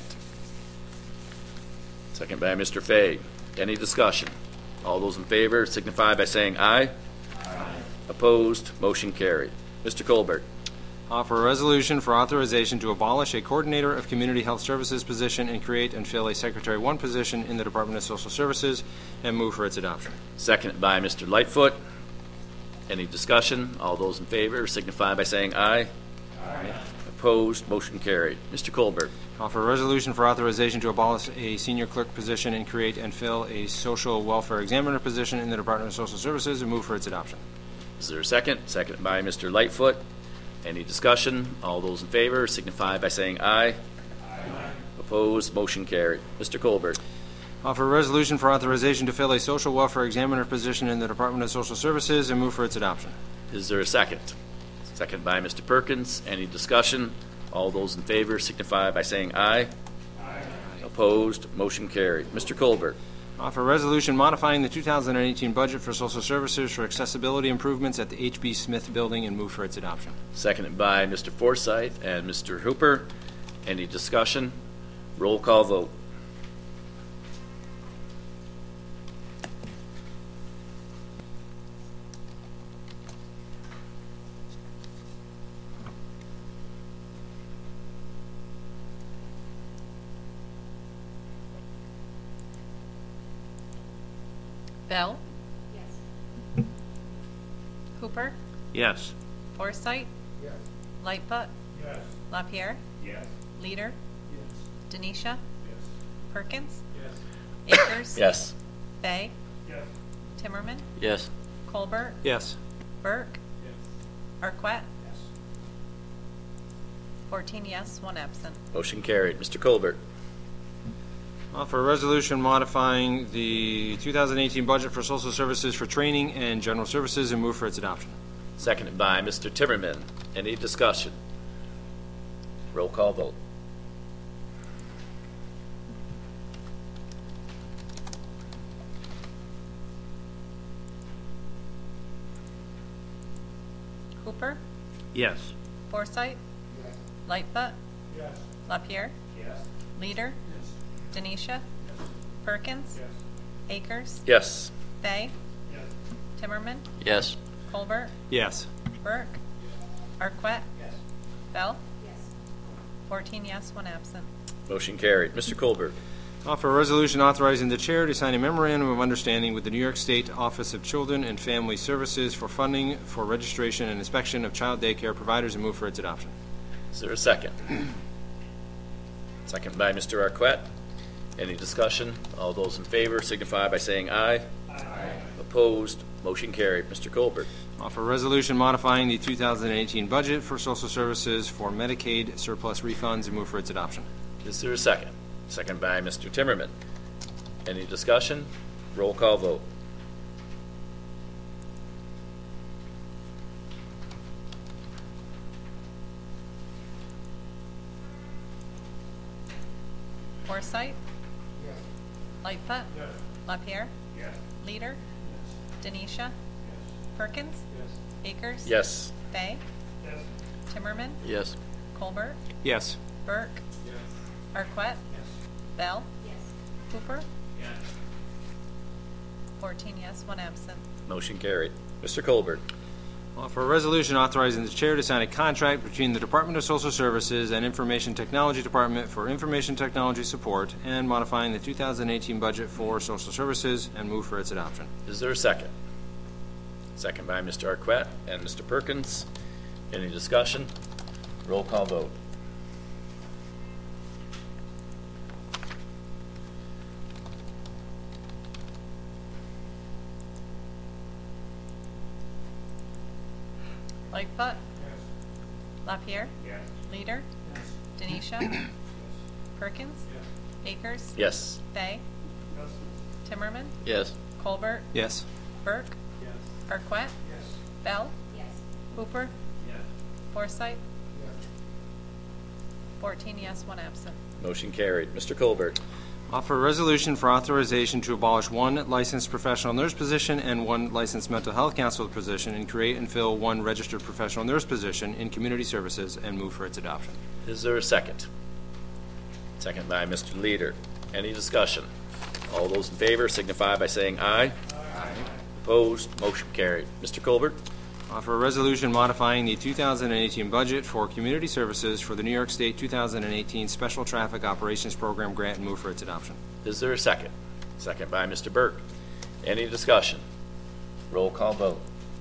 Second by Mister Fay. Any discussion? All those in favor signify by saying aye. Aye. Opposed? Motion carried. Mister Colbert. Offer a resolution for authorization to abolish a Coordinator of Community Health Services position and create and fill a Secretary one position in the Department of Social Services and move for its adoption. Second by Mister Lightfoot. Any discussion? All those in favor signify by saying aye. Aye. Opposed? Motion carried. Mister Colbert. Offer a resolution for authorization to abolish a senior clerk position and create and fill a social welfare examiner position in the Department of Social Services and move for its adoption. Is there a second? Second by Mister Lightfoot. Any discussion? All those in favor signify by saying aye. Aye. Opposed? Motion carried. Mister Colbert. Offer a resolution for authorization to fill a social welfare examiner position in the Department of Social Services and move for its adoption. Is there a second? Second by Mister Perkins. Any discussion? All those in favor signify by saying aye. Aye. Opposed? Motion carried. Mister Colbert. Offer a resolution modifying the two thousand eighteen budget for social services for accessibility improvements at the H B Smith Building and move for its adoption. Seconded by Mister Forsyth and Mister Hooper. Any discussion? Roll call vote. Bell? Yes. Hooper? Yes. Forsythe? Yes. Lightfoot? Yes. LaPierre? Yes. Leader? Yes. Denisha? Yes. Perkins? Yes. Akers? Yes. Fay? Yes. Timmerman? Yes. Colbert? Yes. Burke? Yes. Arquette? Yes. fourteen yes, one absent. Motion carried. Mister Colbert. Offer a resolution modifying the two thousand eighteen budget for social services for training and general services and move for its adoption. Seconded by Mister Timmerman. Any discussion? Roll call vote. Hooper? Yes. Forsythe? Yes. Lightfoot? Yes. LaPierre? Yes. Leader? Yes. Denisha? Perkins? Yes. Akers? Yes. Fay? Yes. Timmerman? Yes. Colbert? Yes. Burke? Arquette? Yes. Bell? Yes. fourteen yes, one absent. Motion carried. Mister Colbert. Offer a resolution authorizing the chair to sign a memorandum of understanding with the New York State Office of Children and Family Services for funding for registration and inspection of child daycare providers and move for its adoption. Is there a second? Second by Mister Arquette. Any discussion? All those in favor signify by saying aye. Aye. Opposed? Motion carried. Mister Colbert. Offer a resolution modifying the two thousand eighteen budget for social services for Medicaid surplus refunds and move for its adoption. Is there a second? Second by Mister Timmerman. Any discussion? Roll call vote. Forsythe? Yes. Lightfoot? Yes. LaPierre? Yes. Leader? Yes. Denisha? Yes. Perkins? Yes. Akers? Arquette? Yes. Bell? Yes. Hooper? Yes. Forsythe? fourteen yes, one absent. Motion carried. Mister Colbert. Offer a resolution for authorization to abolish one licensed professional nurse position and one licensed mental health counselor position and create and fill one registered professional nurse position in community services and move for its adoption. Is there a second? Second by Mister Leader. Any discussion? All those in favor signify by saying aye. Aye. Opposed? Motion carried. Mister Colbert. Offer a resolution modifying the two thousand eighteen budget for community services for the New York State two thousand eighteen Special Traffic Operations Program grant and move for its adoption. Is there a second? Second by Mister Burke. Any discussion? Roll call vote.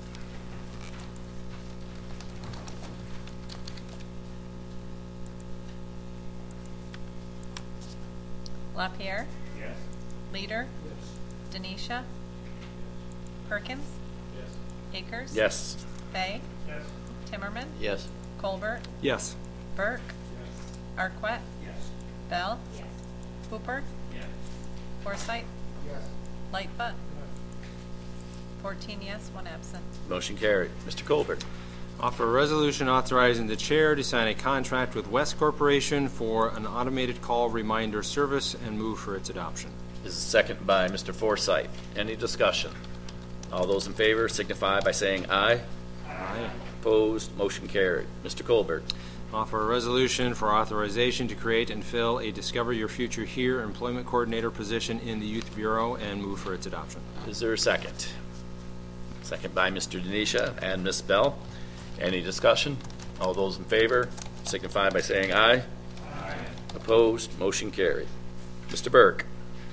LaPierre? Yes. Leader? Yes. Denisha? Perkins? Yes. Akers? Yes. Fay? Yes. Timmerman? Yes. Colbert? Yes. Burke? Yes. Arquette? Yes. Bell? Yes. Hooper? Yes. Forsythe? Yes. Lightfoot? fourteen yes, one absent. Motion carried. Mister Colbert. Offer a resolution authorizing the chair to sign a contract with West Corporation for an automated call reminder service and move for its adoption. Is second by Mister Forsythe. Any discussion? All those in favor signify by saying aye. Aye. Opposed? Motion carried. Mister Colbert. Offer a resolution for authorization to create and fill a Discover Your Future Here employment coordinator position in the Youth Bureau and move for its adoption. Is there a second? Second by Mister Denisha and Miz Bell. Any discussion? All those in favor signify by saying aye. Aye. Opposed? Motion carried. Mister Burke.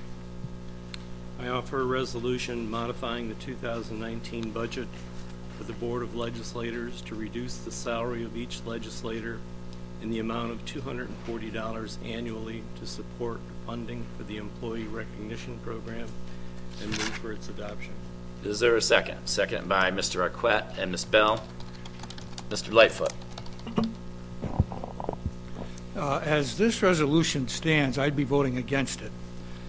I offer a resolution modifying the two thousand nineteen budget for the Board of Legislators to reduce the salary of each legislator in the amount of two hundred forty dollars annually to support funding for the Employee Recognition Program and move for its adoption. Is there a second? Second by Mister Arquette and Miz Bell. Mister Lightfoot. Uh, as this resolution stands, I'd be voting against it.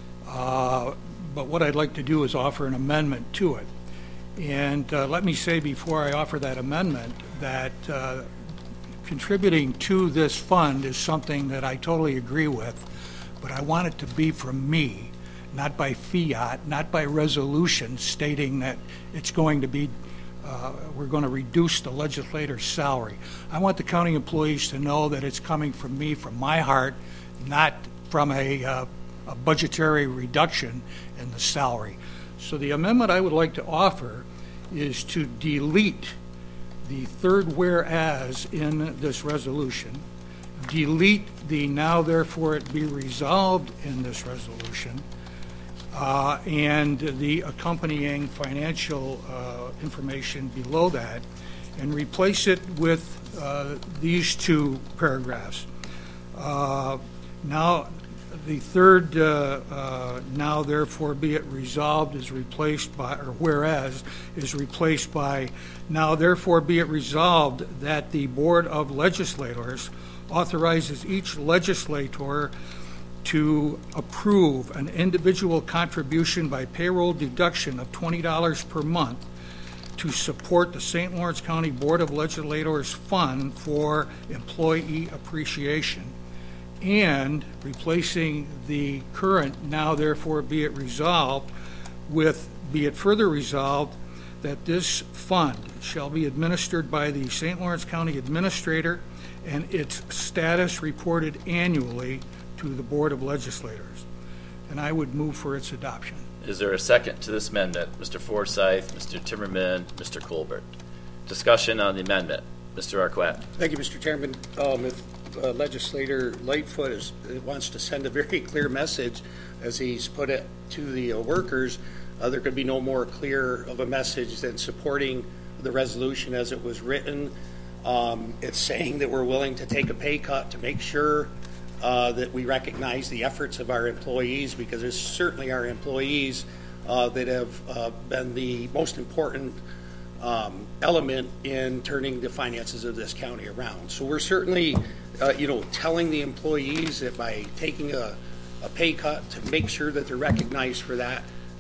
Uh, but what I'd like to do is offer an amendment to it. And uh, let me say before I offer that amendment that uh, contributing to this fund is something that I totally agree with, but I want it to be from me, not by fiat, not by resolution stating that it's going to be, uh, we're going to reduce the legislator's salary. I want the county employees to know that it's coming from me, from my heart, not from a, uh, a budgetary reduction in the salary. So the amendment I would like to offer is to delete the third whereas in this resolution, delete the now therefore it be resolved in this resolution, uh, and the accompanying financial uh, information below that, and replace it with uh, these two paragraphs. Uh, now, the third, uh, uh, now therefore be it resolved, is replaced by, or whereas, is replaced by, now therefore be it resolved that the Board of Legislators authorizes each legislator to approve an individual contribution by payroll deduction of twenty dollars per month to support the Saint Lawrence County Board of Legislators Fund for Employee Appreciation, and replacing the current now therefore be it resolved with be it further resolved that this fund shall be administered by the Saint Lawrence County Administrator and its status reported annually to the Board of Legislators. And I would move for its adoption. Is there a second to this amendment? Mister Forsythe, Mister Timmerman, Mister Colbert. Discussion on the amendment. Mister Arquette. Thank you, Mister Chairman. Um, if uh, Legislator Lightfoot is, wants to send a very clear message, as he's put it to the uh, workers, uh, there could be no more clear of a message than supporting the resolution as it was written. Um, it's saying that we're willing to take a pay cut to make sure uh, that we recognize the efforts of our employees, because it's certainly our employees uh, that have uh, been the most important um, element in turning the finances of this county around. So we're certainly, uh, you know, telling the employees that by taking a, a pay cut to make sure that they're recognized for that,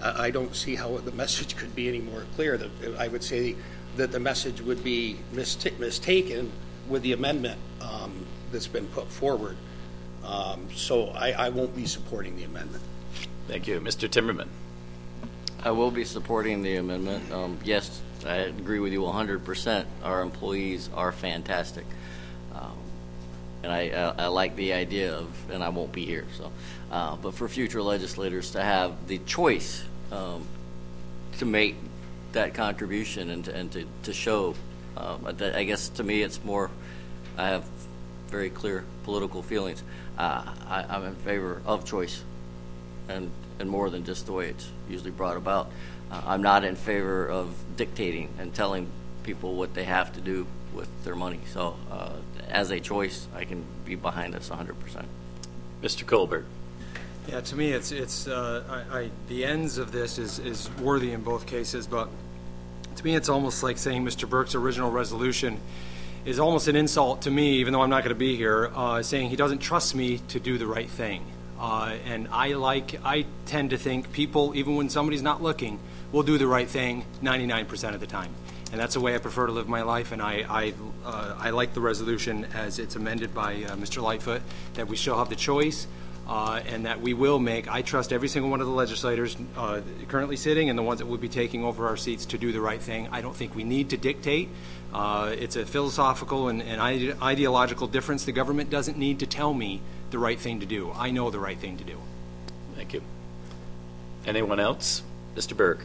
I, I don't see how the message could be any more clear. That I would say that the message would be mista- mistaken with the amendment um, that's been put forward. Um, so I, I won't be supporting the amendment. Thank you. Mister Timmerman. I will be supporting the amendment. Um, yes, I agree with you one hundred percent. Our employees are fantastic. Um, and I, uh, I like the idea of, and I won't be here, so, uh, but for future legislators to have the choice um, to make that contribution and to, and to, to show, um, that, I guess to me it's more, I have very clear political feelings. Uh, I, I'm in favor of choice, and and more than just the way it's usually brought about. Uh, I'm not in favor of dictating and telling people what they have to do with their money. So uh, as a choice, I can be behind this one hundred percent. Mister Colbert. Yeah, to me, it's it's uh, I, I, the ends of this is, is worthy in both cases, but to me, it's almost like saying Mister Burke's original resolution is almost an insult to me, even though I'm not going to be here, uh, saying he doesn't trust me to do the right thing. Uh, and I like, I tend to think people, even when somebody's not looking, will do the right thing ninety-nine percent of the time. And that's the way I prefer to live my life, and I I, uh, I like the resolution as it's amended by uh, Mister Lightfoot, that we still have the choice, uh, and that we will make, I trust every single one of the legislators uh, currently sitting and the ones that will be taking over our seats to do the right thing. I don't think we need to dictate. Uh, it's a philosophical and, and ide- ideological difference. The government doesn't need to tell me the right thing to do. I know the right thing to do. Thank you. Anyone else? Mister Burke.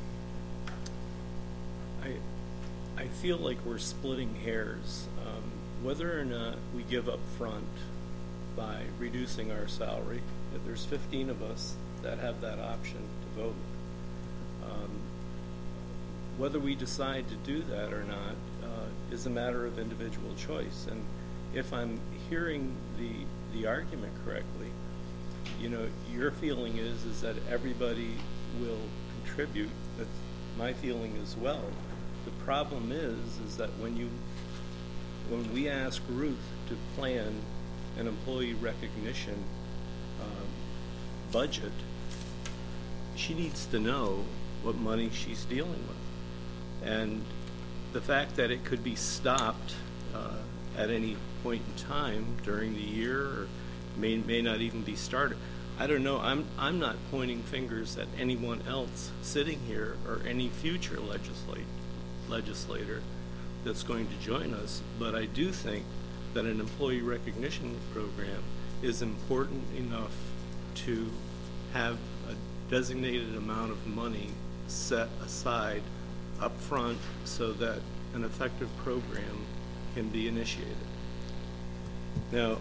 I, I feel like we're splitting hairs. Um, whether or not we give up front by reducing our salary, if there's fifteen of us that have that option to vote. Um, whether we decide to do that or not uh, is a matter of individual choice. And if I'm hearing the the argument correctly, you know, your feeling is is that everybody will contribute. That's my feeling as well. The problem is is that when you when we ask Ruth to plan an employee recognition um, budget, she needs to know what money she's dealing with. And the fact that it could be stopped uh, at any point in time during the year, or may may not even be started. I don't know. I'm I'm not pointing fingers at anyone else sitting here or any future legislate legislator that's going to join us, but I do think that an employee recognition program is important enough to have a designated amount of money set aside up front so that an effective program can be initiated. Now,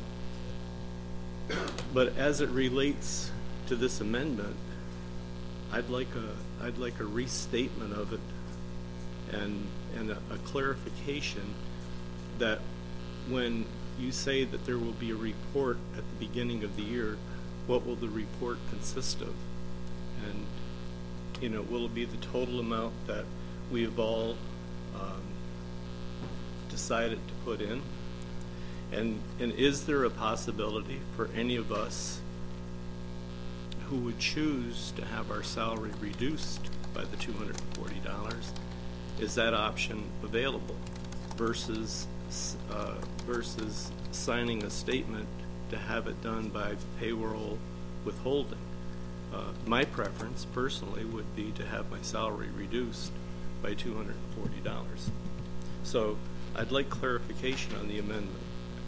but as it relates to this amendment, I'd like a I'd like a restatement of it and and a, a clarification that when you say that there will be a report at the beginning of the year, what will the report consist of? And, you know, will it be the total amount that we have all um, decided to put in? And and is there a possibility for any of us who would choose to have our salary reduced by the two hundred forty dollars, is that option available versus uh, versus signing a statement to have it done by payroll withholding? Uh, my preference personally would be to have my salary reduced by two hundred forty dollars. So I'd like clarification on the amendment.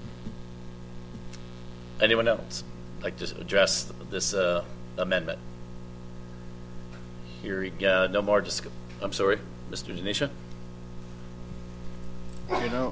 Anyone else like to address this uh, amendment? Hearing uh, no more disc- I'm sorry, Mister Denisha? You know,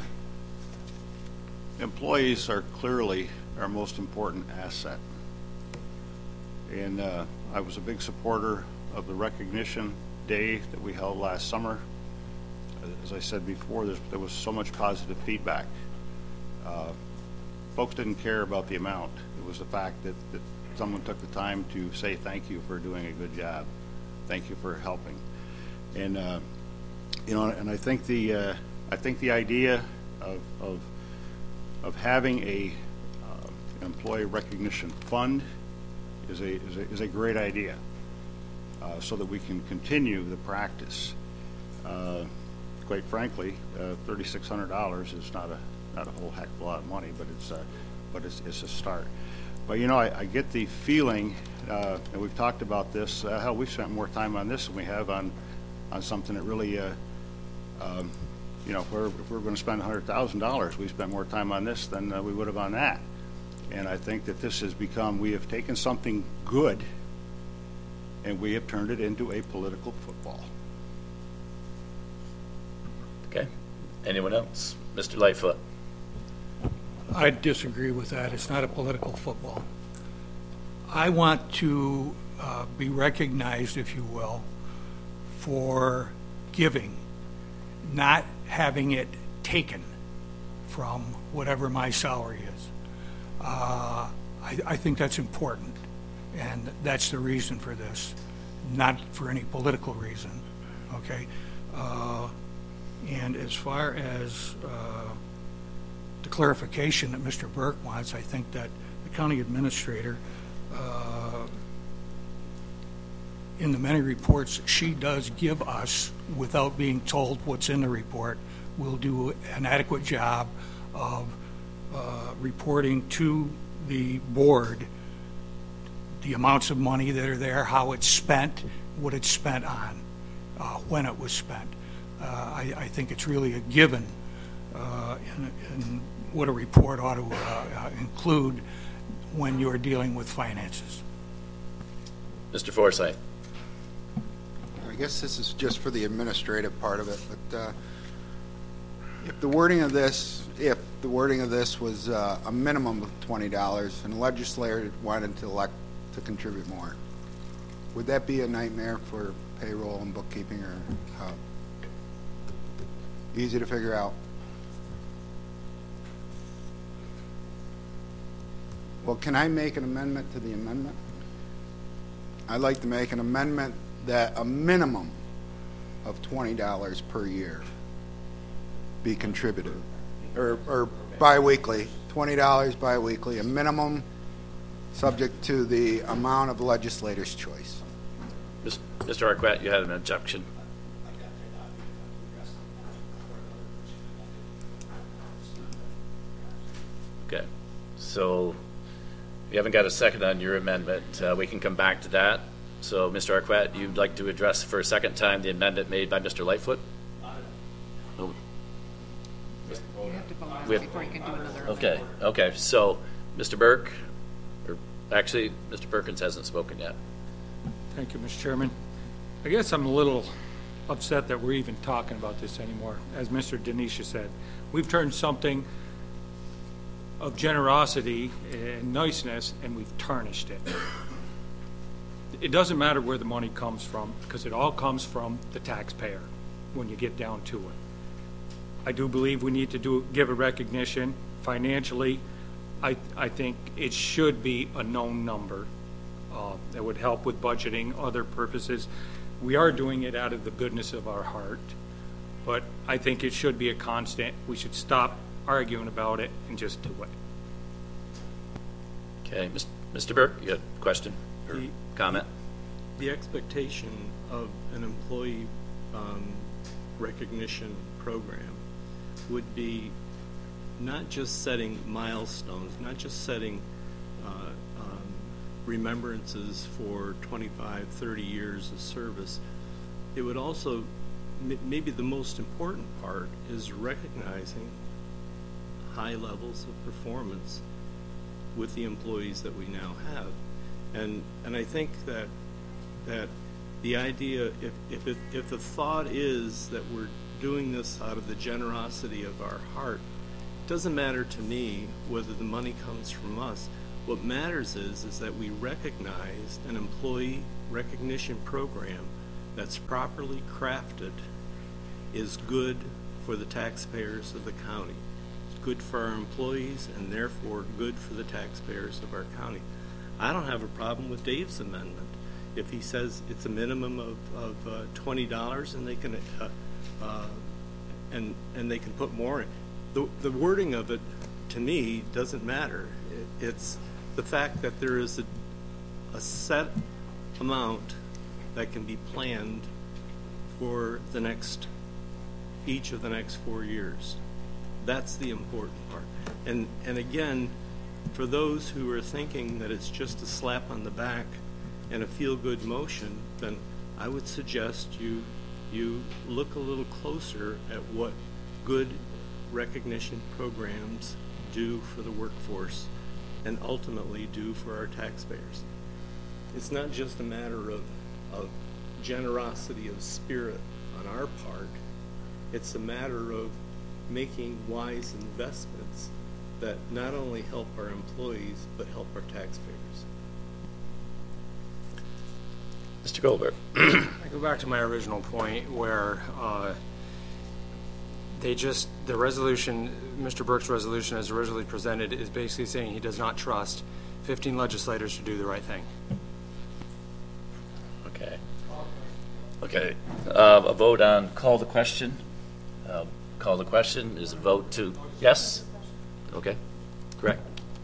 employees are clearly our most important asset. And uh, I was a big supporter of the recognition day that we held last summer. As I said before, there was so much positive feedback. Uh, folks didn't care about the amount. It was the fact that, that someone took the time to say thank you for doing a good job. Thank you for helping. And, uh, you know, and I think the, uh, I think the idea of, of, of having a uh, employee recognition fund is a, is a, is a great idea. uh, so that we can continue the practice. Uh, quite frankly, uh, thirty-six hundred dollars is not a not a whole heck of a lot of money, but it's a, but it's, it's a start. But you know, I, I get the feeling, uh, and we've talked about this. Uh, hell, we've spent more time on this than we have on on something that really, uh, um, you know, if we're, if we're going to spend one hundred thousand dollars, we spent more time on this than uh, we would have on that. And I think that this has become, we have taken something good and we have turned it into a political football. Okay. Anyone else? Mister Lightfoot. I disagree with that. It's not a political football. I want to uh, be recognized, if you will, for giving, not having it taken from whatever my salary is. Uh, I, I think that's important, and that's the reason for this, not for any political reason, okay? Uh, and as far as uh, the clarification that Mister Burke wants, I think that the county administrator, uh, in the many reports she does give us without being told what's in the report, will do an adequate job of uh, reporting to the board the amounts of money that are there, how it's spent, what it's spent on, uh, when it was spent. Uh, I, I think it's really a given uh, in, in what a report ought to uh, include when you're dealing with finances. Mister Forsyth. I guess this is just for the administrative part of it, but uh, if the wording of this, if the wording of this was uh, a minimum of twenty dollars and the legislator wanted to elect to contribute more, would that be a nightmare for payroll and bookkeeping, or how? Easy to figure out? Well, can I make an amendment to the amendment? I'd like to make an amendment that a minimum of twenty dollars per year be contributed, or, or biweekly, twenty dollars biweekly, a minimum, subject to the amount of legislator's choice. Mister Arquette, you had an objection. Okay, so you haven't got a second on your amendment. Uh, we can come back to that. So, Mister Arquette, you'd like to address for a second time the amendment made by Mister Lightfoot? Oh. You have to vote on We it have- before you can do another Okay, amendment. okay. So, Mister Burke, or actually, Mister Perkins hasn't spoken yet. Thank you, Mister Chairman. I guess I'm a little upset that we're even talking about this anymore. As Mister Denisha said, we've turned something of generosity and niceness, and we've tarnished it. It doesn't matter where the money comes from, because it all comes from the taxpayer when you get down to it. I do believe we need to do give a recognition financially. I, I think it should be a known number. Uh, that would help with budgeting, other purposes. We are doing it out of the goodness of our heart, but I think it should be a constant. We should stop arguing about it and just do it. Okay, Mister Burke, you had a question or The- comment? The expectation of an employee um, recognition program would be not just setting milestones, not just setting uh, um, remembrances for twenty-five, thirty years of service. It would also, m- maybe the most important part is recognizing high levels of performance with the employees that we now have. And and I think that that the idea, if if it, if the thought is that we're doing this out of the generosity of our heart, it doesn't matter to me whether the money comes from us. What matters is is that we recognize an employee recognition program that's properly crafted is good for the taxpayers of the county. It's good for our employees and therefore good for the taxpayers of our county. I don't have a problem with Dave's amendment. If he says it's a minimum of, of uh, twenty dollars and they can uh, uh, and and they can put more in. The, the wording of it, to me, doesn't matter. It, it's the fact that there is a, a set amount that can be planned for the next, each of the next four years. That's the important part. And, and again, for those who are thinking that it's just a slap on the back and a feel-good motion, then I would suggest you, you look a little closer at what good recognition programs do for the workforce and ultimately do for our taxpayers. It's not just a matter of, of generosity of spirit on our part. It's a matter of making wise investments that not only help our employees but help our taxpayers. Mister Goldberg. I go back to my original point where uh, they just, the resolution, Mister Burke's resolution as originally presented is basically saying he does not trust fifteen legislators to do the right thing. Okay. Okay. Uh, a vote on call the question. Uh, call the question is a vote to yes? Okay. Correct.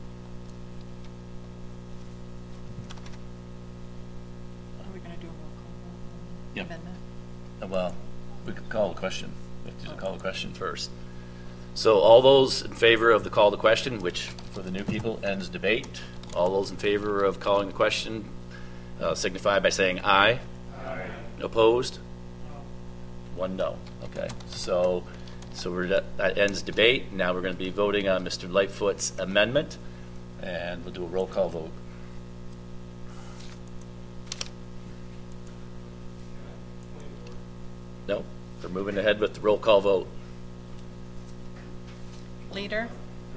Are we going to do a roll call vote on Yep. amendment? Uh, Well, we could call the question. We have to do the call the question first. So all those in favor of the call the question, which for the new people ends debate, all those in favor of calling the question uh, signify by saying aye. Aye. Opposed? No. One no. Okay. So so we're that, that ends debate. Now we're going to be voting on Mister Lightfoot's amendment, and we'll do a roll call vote. No, we're moving ahead with the roll call vote. Leader?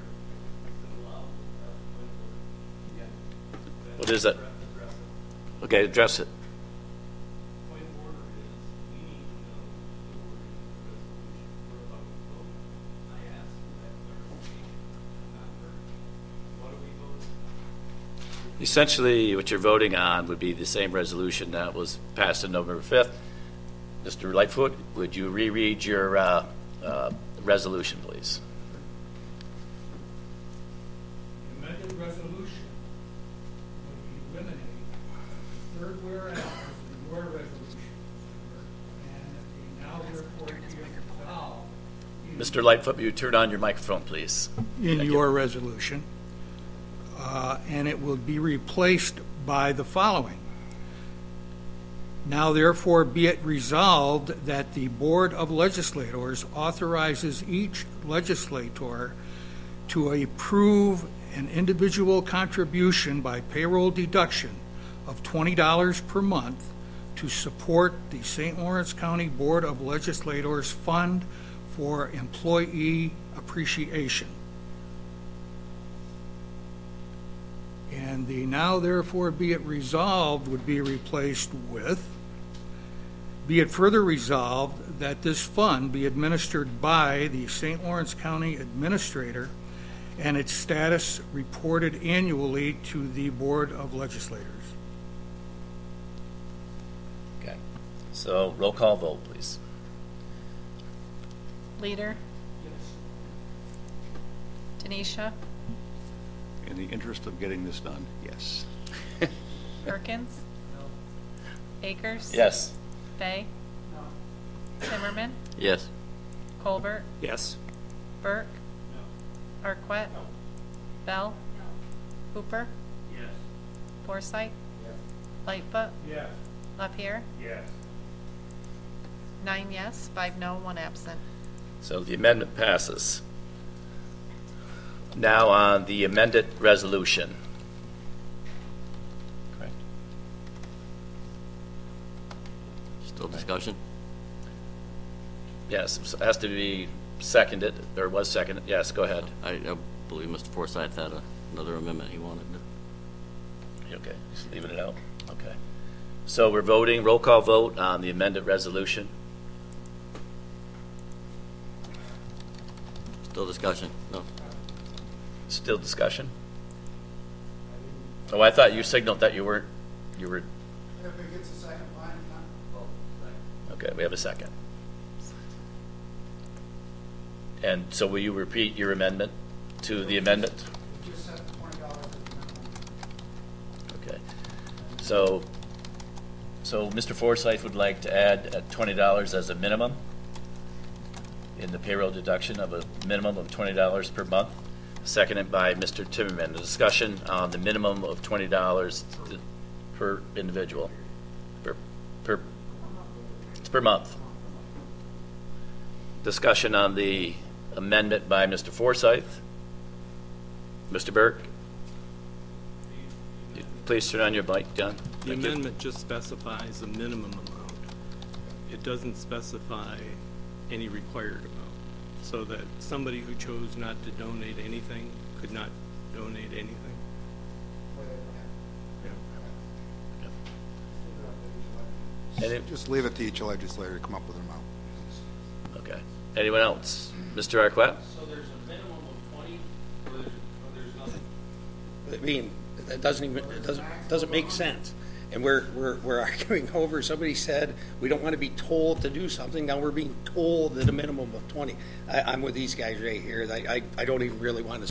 What is it? Okay, address it. Essentially, what you're voting on would be the same resolution that was passed on November fifth. Mister Lightfoot, would you reread your uh, uh, resolution, please? The amended resolution would eliminate the third whereas in your resolution, and the now therefore be resolved Mister Lightfoot, will you turn on your microphone, please? in Thank your you. resolution, uh, and it will be replaced by the following. Now therefore be it resolved that the Board of Legislators authorizes each legislator to approve an individual contribution by payroll deduction of twenty dollars per month to support the Saint Lawrence County Board of Legislators Fund for Employee Appreciation. And the now therefore be it resolved would be replaced with, be it further resolved that this fund be administered by the Saint Lawrence County Administrator and its status reported annually to the Board of Legislators. Okay. So roll call vote, please. Leader? Tanisha? In the interest of getting this done, yes. Perkins? Akers? Yes. Fay? Zimmerman? Yes. Colbert? Yes. Burke? Arquette? Bell? Hooper? Yes. Forsythe? Lightfoot? Yes. LaPierre? Yes. Nine yes, five no, one absent. So the amendment passes. Now on the amended resolution. Correct. Still discussion? Yes, it has to be seconded, or was seconded. Yes, go ahead. I, I believe Mister Forsythe had a, another amendment he wanted to. Okay, just leaving it out. Okay. So we're voting, roll call vote on the amended resolution. Still discussion? No. Still discussion? Oh, I thought you signaled that you weren't, you were, If it gets a second line, okay, we have a second. And so will you repeat your amendment to the amendment? just set the twenty dollars as a minimum. Okay. So, So Mister Forsyth would like to add uh, twenty dollars as a minimum in the payroll deduction of a minimum of twenty dollars per month, seconded by Mister Timmerman. A discussion on the minimum of twenty dollars per individual, per, per, it's per month. Discussion on the amendment by Mister Forsyth. Mister Burke? Please turn on your mic, John. The Thank you. amendment just specifies a minimum amount. It doesn't specify any required amount, so that somebody who chose not to donate anything could not donate anything. Any, Just leave it to each legislator to come up with an amount. okay. Anyone else? Mister Arquette? So there's a minimum of twenty, or there's, or there's nothing? I mean, that doesn't even, it doesn't, doesn't make sense. And we're, we're, we're arguing over, somebody said, we don't want to be told to do something, now we're being told that a minimum of twenty. I, I'm with these guys right here, I, I, I don't even really want to.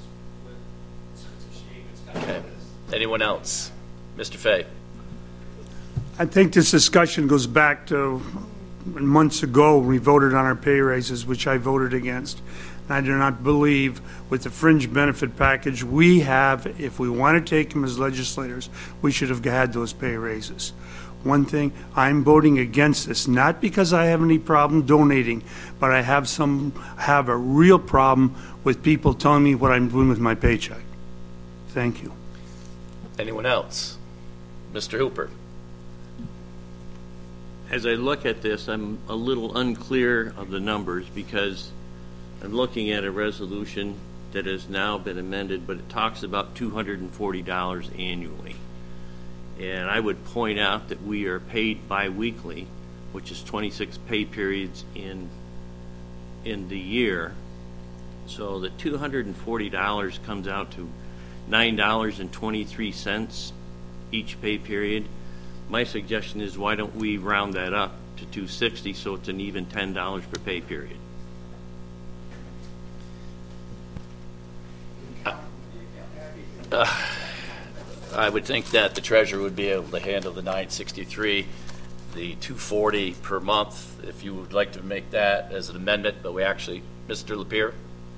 Okay. Anyone else? Mister Fay? I think this discussion goes back to months ago when we voted on our pay raises, which I voted against. I do not believe with the fringe benefit package we have, if we want to take them as legislators, we should have had those pay raises. One thing, I'm voting against this, not because I have any problem donating, but I have some have a real problem with people telling me what I'm doing with my paycheck. Thank you. Anyone else? Mister Hooper? As I look at this, I'm a little unclear of the numbers because I'm looking at a resolution that has now been amended, but it talks about two hundred forty dollars annually. And I would point out that we are paid biweekly, which is twenty-six pay periods in in the year. So the two hundred forty dollars comes out to nine dollars and twenty-three cents each pay period. My suggestion is why don't we round that up to two hundred sixty dollars so it's an even ten dollars per pay period. Uh, I would think that the treasurer would be able to handle the nine sixty-three, the two forty per month, if you would like to make that as an amendment, but we actually, Mister Lapierre?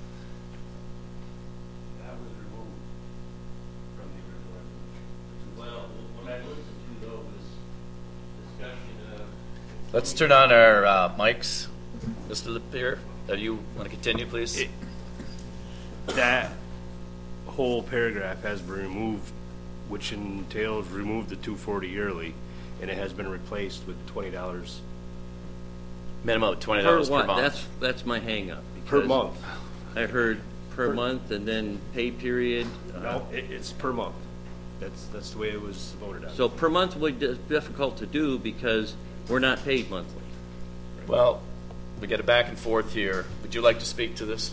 That was removed from the original resolution. Well, what I listened to though was discussion of... Let's turn on our uh, mics. Mister Lapierre, do you want to continue, please? It, that whole paragraph has been removed, which entails remove the two forty yearly, and it has been replaced with twenty dollars. Minimum of twenty dollars per, what? per month. That's that's my hang up. Per month. I heard per, Per- month and then pay period. No, it, it's per month. That's that's the way it was voted on. So per month would be difficult to do because we're not paid monthly. Well, we get a back and forth here. Would you like to speak to this?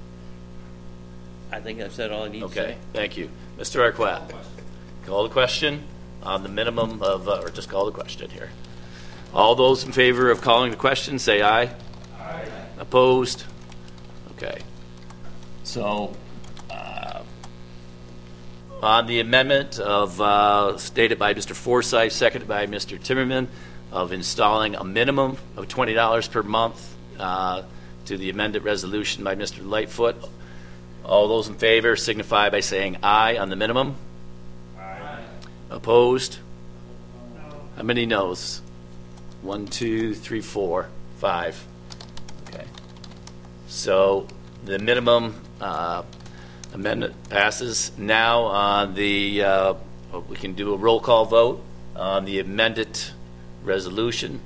I think I've said all I need to say. Okay, thank you. Mister Arquette, call the question on the minimum of, uh, or just call the question here. All those in favor of calling the question, say aye. Aye. Opposed? Okay. So, uh, on the amendment of, uh, stated by Mister Forsyth, seconded by Mister Timmerman, of installing a minimum of twenty dollars per month uh, to the amended resolution by Mister Lightfoot, all those in favor signify by saying aye on the minimum. Aye. Opposed? No. How many noes? One, two, three, four, five. Okay. So the minimum uh, amendment passes. Now on the, uh, we can do a roll call vote on the amended resolution.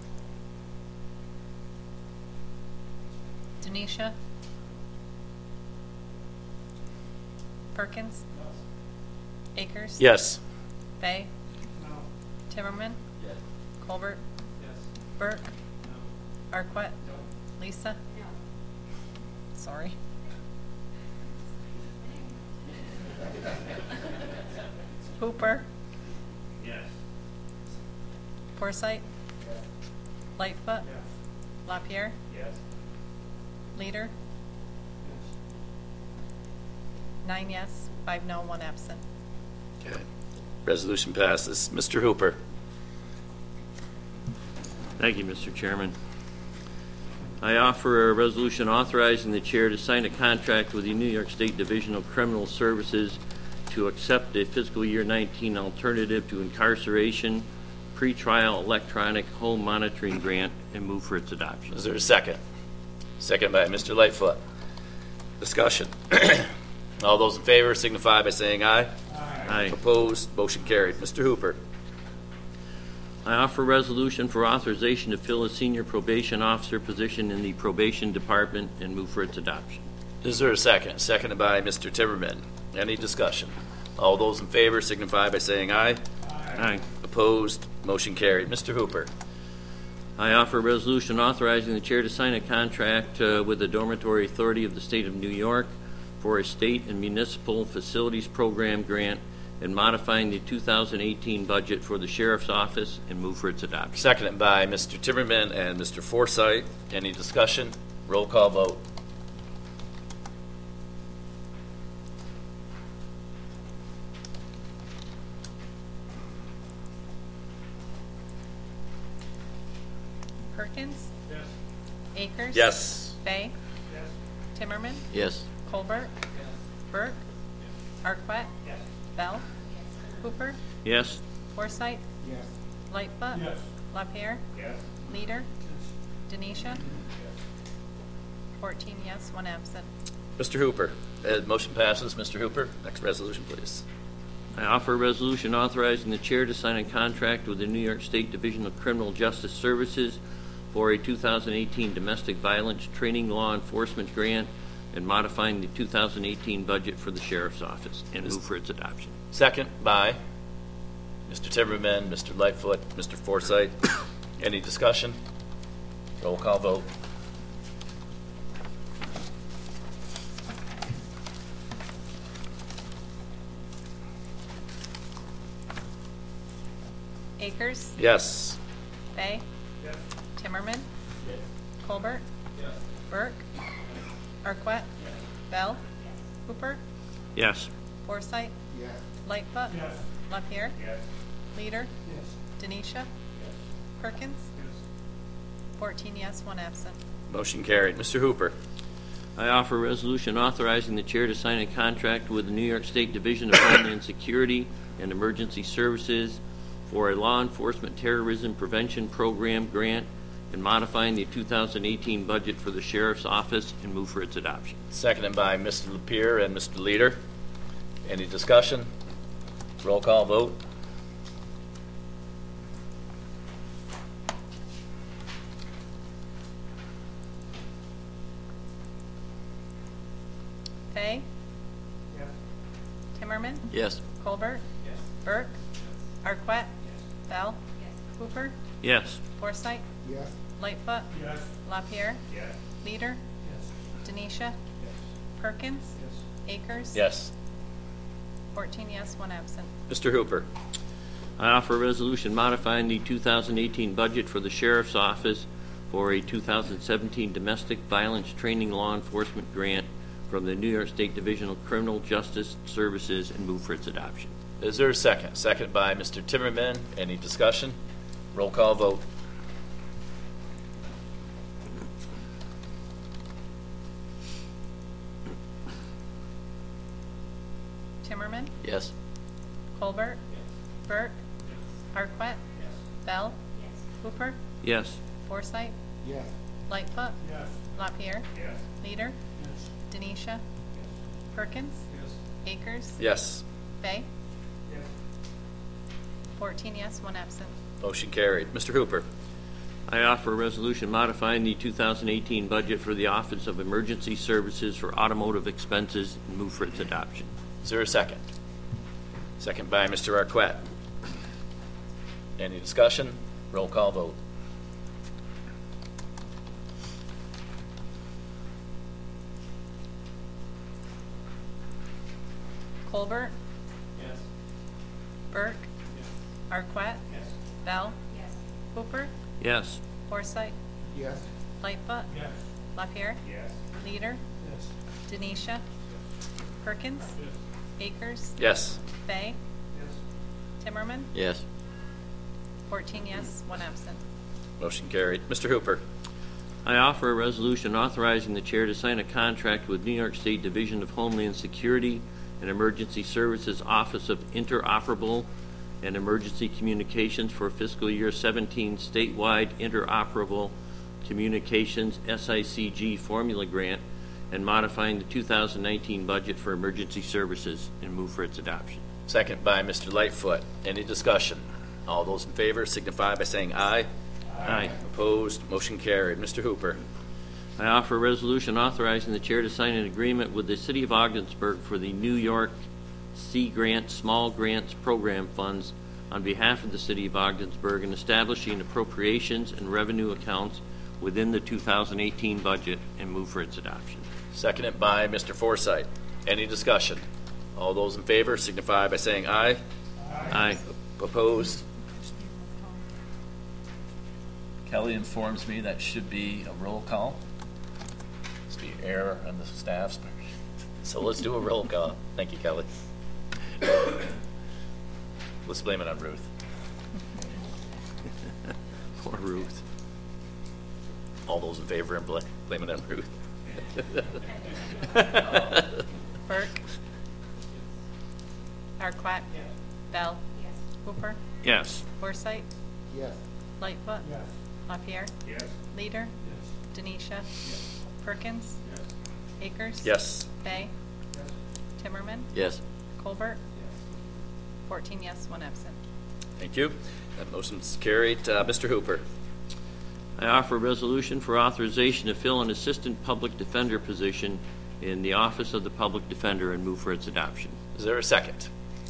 Denisha? Perkins? Akers? Yes. Fay? No. Timmerman? Yes. Colbert? Yes. Burke? No. Arquette? No. Lisa? No. Sorry. Hooper? Yes. Forsyth? Yes. Lightfoot? Yes. LaPierre? Yes. Leader? Nine yes, five no, one absent. Okay. Resolution passes. Mister Hooper. Thank you, Mister Chairman. I offer a resolution authorizing the chair to sign a contract with the New York State Division of Criminal Services to accept a fiscal year nineteen alternative to incarceration pretrial electronic home monitoring grant and move for its adoption. Is there a second? Second by Mister Lightfoot. Discussion. All those in favor signify by saying aye. Aye. Aye. Opposed? Motion carried. Mister Hooper. I offer a resolution for authorization to fill a senior probation officer position in the probation department and move for its adoption. Is there a second? Seconded by Mister Timmerman. Any discussion? All those in favor signify by saying aye. Aye. Opposed? Motion carried. Mister Hooper. I offer a resolution authorizing the chair to sign a contract uh, with the Dormitory Authority of the State of New York for a state and municipal facilities program grant and modifying the two thousand eighteen budget for the Sheriff's Office and move for its adoption. Seconded by Mister Timmerman and Mister Forsythe. Any discussion? Roll call vote. Perkins? Yes. Akers? Yes. Fay? Yes. Timmerman? Yes. Colbert? Yes. Burke? Yes. Arquette? Yes. Bell? Yes. Hooper? Yes. Forsythe? Yes. Lightfoot? Yes. LaPierre? Yes. Leader? Denisha? fourteen yes, one absent. Mister Hooper. Uh, motion passes. Mister Hooper, next resolution, please. I offer a resolution authorizing the chair to sign a contract with the New York State Division of Criminal Justice Services for a two thousand eighteen domestic violence training law enforcement grant and modifying the two thousand eighteen budget for the Sheriff's Office and move for its adoption. Second by Mister Timmerman, Mister Lightfoot, Mister Forsythe. Any discussion? Roll call vote. Akers? Yes. Fay? Yes. Timmerman? Yes. Colbert? Yes. Burke? Arquette? Yes. Bell? Yes. Hooper? Yes. Forsythe? Yes. Lightfoot? Yes. LaPierre? Yes. Leader? Yes. Denisha? Yes. Perkins? Yes. fourteen yes, one absent. Motion carried. Mister Hooper. I offer a resolution authorizing the chair to sign a contract with the New York State Division of Homeland Security and Emergency Services for a law enforcement terrorism prevention program grant and modifying the two thousand eighteen budget for the Sheriff's Office and move for its adoption. Seconded by Mister LaPierre and Mister Leader. Any discussion? Roll call vote. Fay? Yes. Timmerman? Yes. Colbert? Yes. Burke? Yes. Arquette? Yes. Bell? Yes. Hooper? Yes. Forsythe? Yes. Lightfoot? Yes. LaPierre? Yes. Leader? Yes. Denisha? Yes. Perkins? Yes. Akers? Yes. fourteen yes, one absent. Mister Hooper. I offer a resolution modifying the two thousand eighteen budget for the Sheriff's Office for a two thousand seventeen domestic violence training law enforcement grant from the New York State Division of Criminal Justice Services and move for its adoption. Is there a second? Second by Mister Timmerman. Any discussion? Roll call vote. Timmerman? Yes. Colbert? Yes. Burke? Yes. Arquette? Yes. Bell? Yes. Hooper? Yes. Forsythe? Yes. Lightfoot? Yes. LaPierre? Yes. Leader? Yes. Denisha? Yes. Perkins? Yes. Akers? Yes. Fay? Yes. fourteen yes, one absent. Motion carried. Mister Hooper. I offer a resolution modifying the two thousand eighteen budget for the Office of Emergency Services for automotive expenses and move for its adoption. Is there a second? Second by Mister Arquette. Any discussion? Roll call vote. Colbert? Yes. Burke? Yes. Arquette? Yes. Bell? Yes. Hooper? Yes. Forsythe? Yes. Lightfoot? Yes. LaPierre? Yes. Leader? Yes. Denisha? Perkins? Akers? Yes. Fay? Yes. Timmerman? Yes. fourteen yes, one absent. motion carried. Mister Hooper. I offer a resolution authorizing the chair to sign a contract with New York State Division of Homeland Security and Emergency Services Office of Interoperable and Emergency Communications for fiscal year seventeen statewide interoperable communications S I C G formula grant and modifying the two thousand nineteen budget for emergency services, and move for its adoption. Second by Mister Lightfoot. Any discussion? All those in favor signify by saying aye. Aye. Opposed? Motion carried. Mister Hooper. I offer a resolution authorizing the chair to sign an agreement with the City of Ogdensburg for the New York Sea Grant Small Grants Program funds on behalf of the City of Ogdensburg and establishing appropriations and revenue accounts within the two thousand eighteen budget, and move for its adoption. Seconded by Mister Forsythe. Any discussion? All those in favor signify by saying aye. Aye. Opposed? Kelly informs me that should be a roll call. Must be error on the staff's part. So let's do a roll call. Thank you, Kelly. Let's blame it on Ruth. Poor Ruth. All those in favor and bl- blame it on Ruth. Burke. Arquette. Bell. Hooper. Yes. Forsythe. Yes. Lightfoot. Yes. LaPierre. Yes. Leader. Denisha. Perkins. Akers. Yes. Bay. Timmerman. Yes. Colbert. fourteen yes, one absent. Thank you. That motion's carried. Uh, Mister Hooper. I offer a resolution for authorization to fill an assistant public defender position in the Office of the Public Defender, and move for its adoption. Is there a second?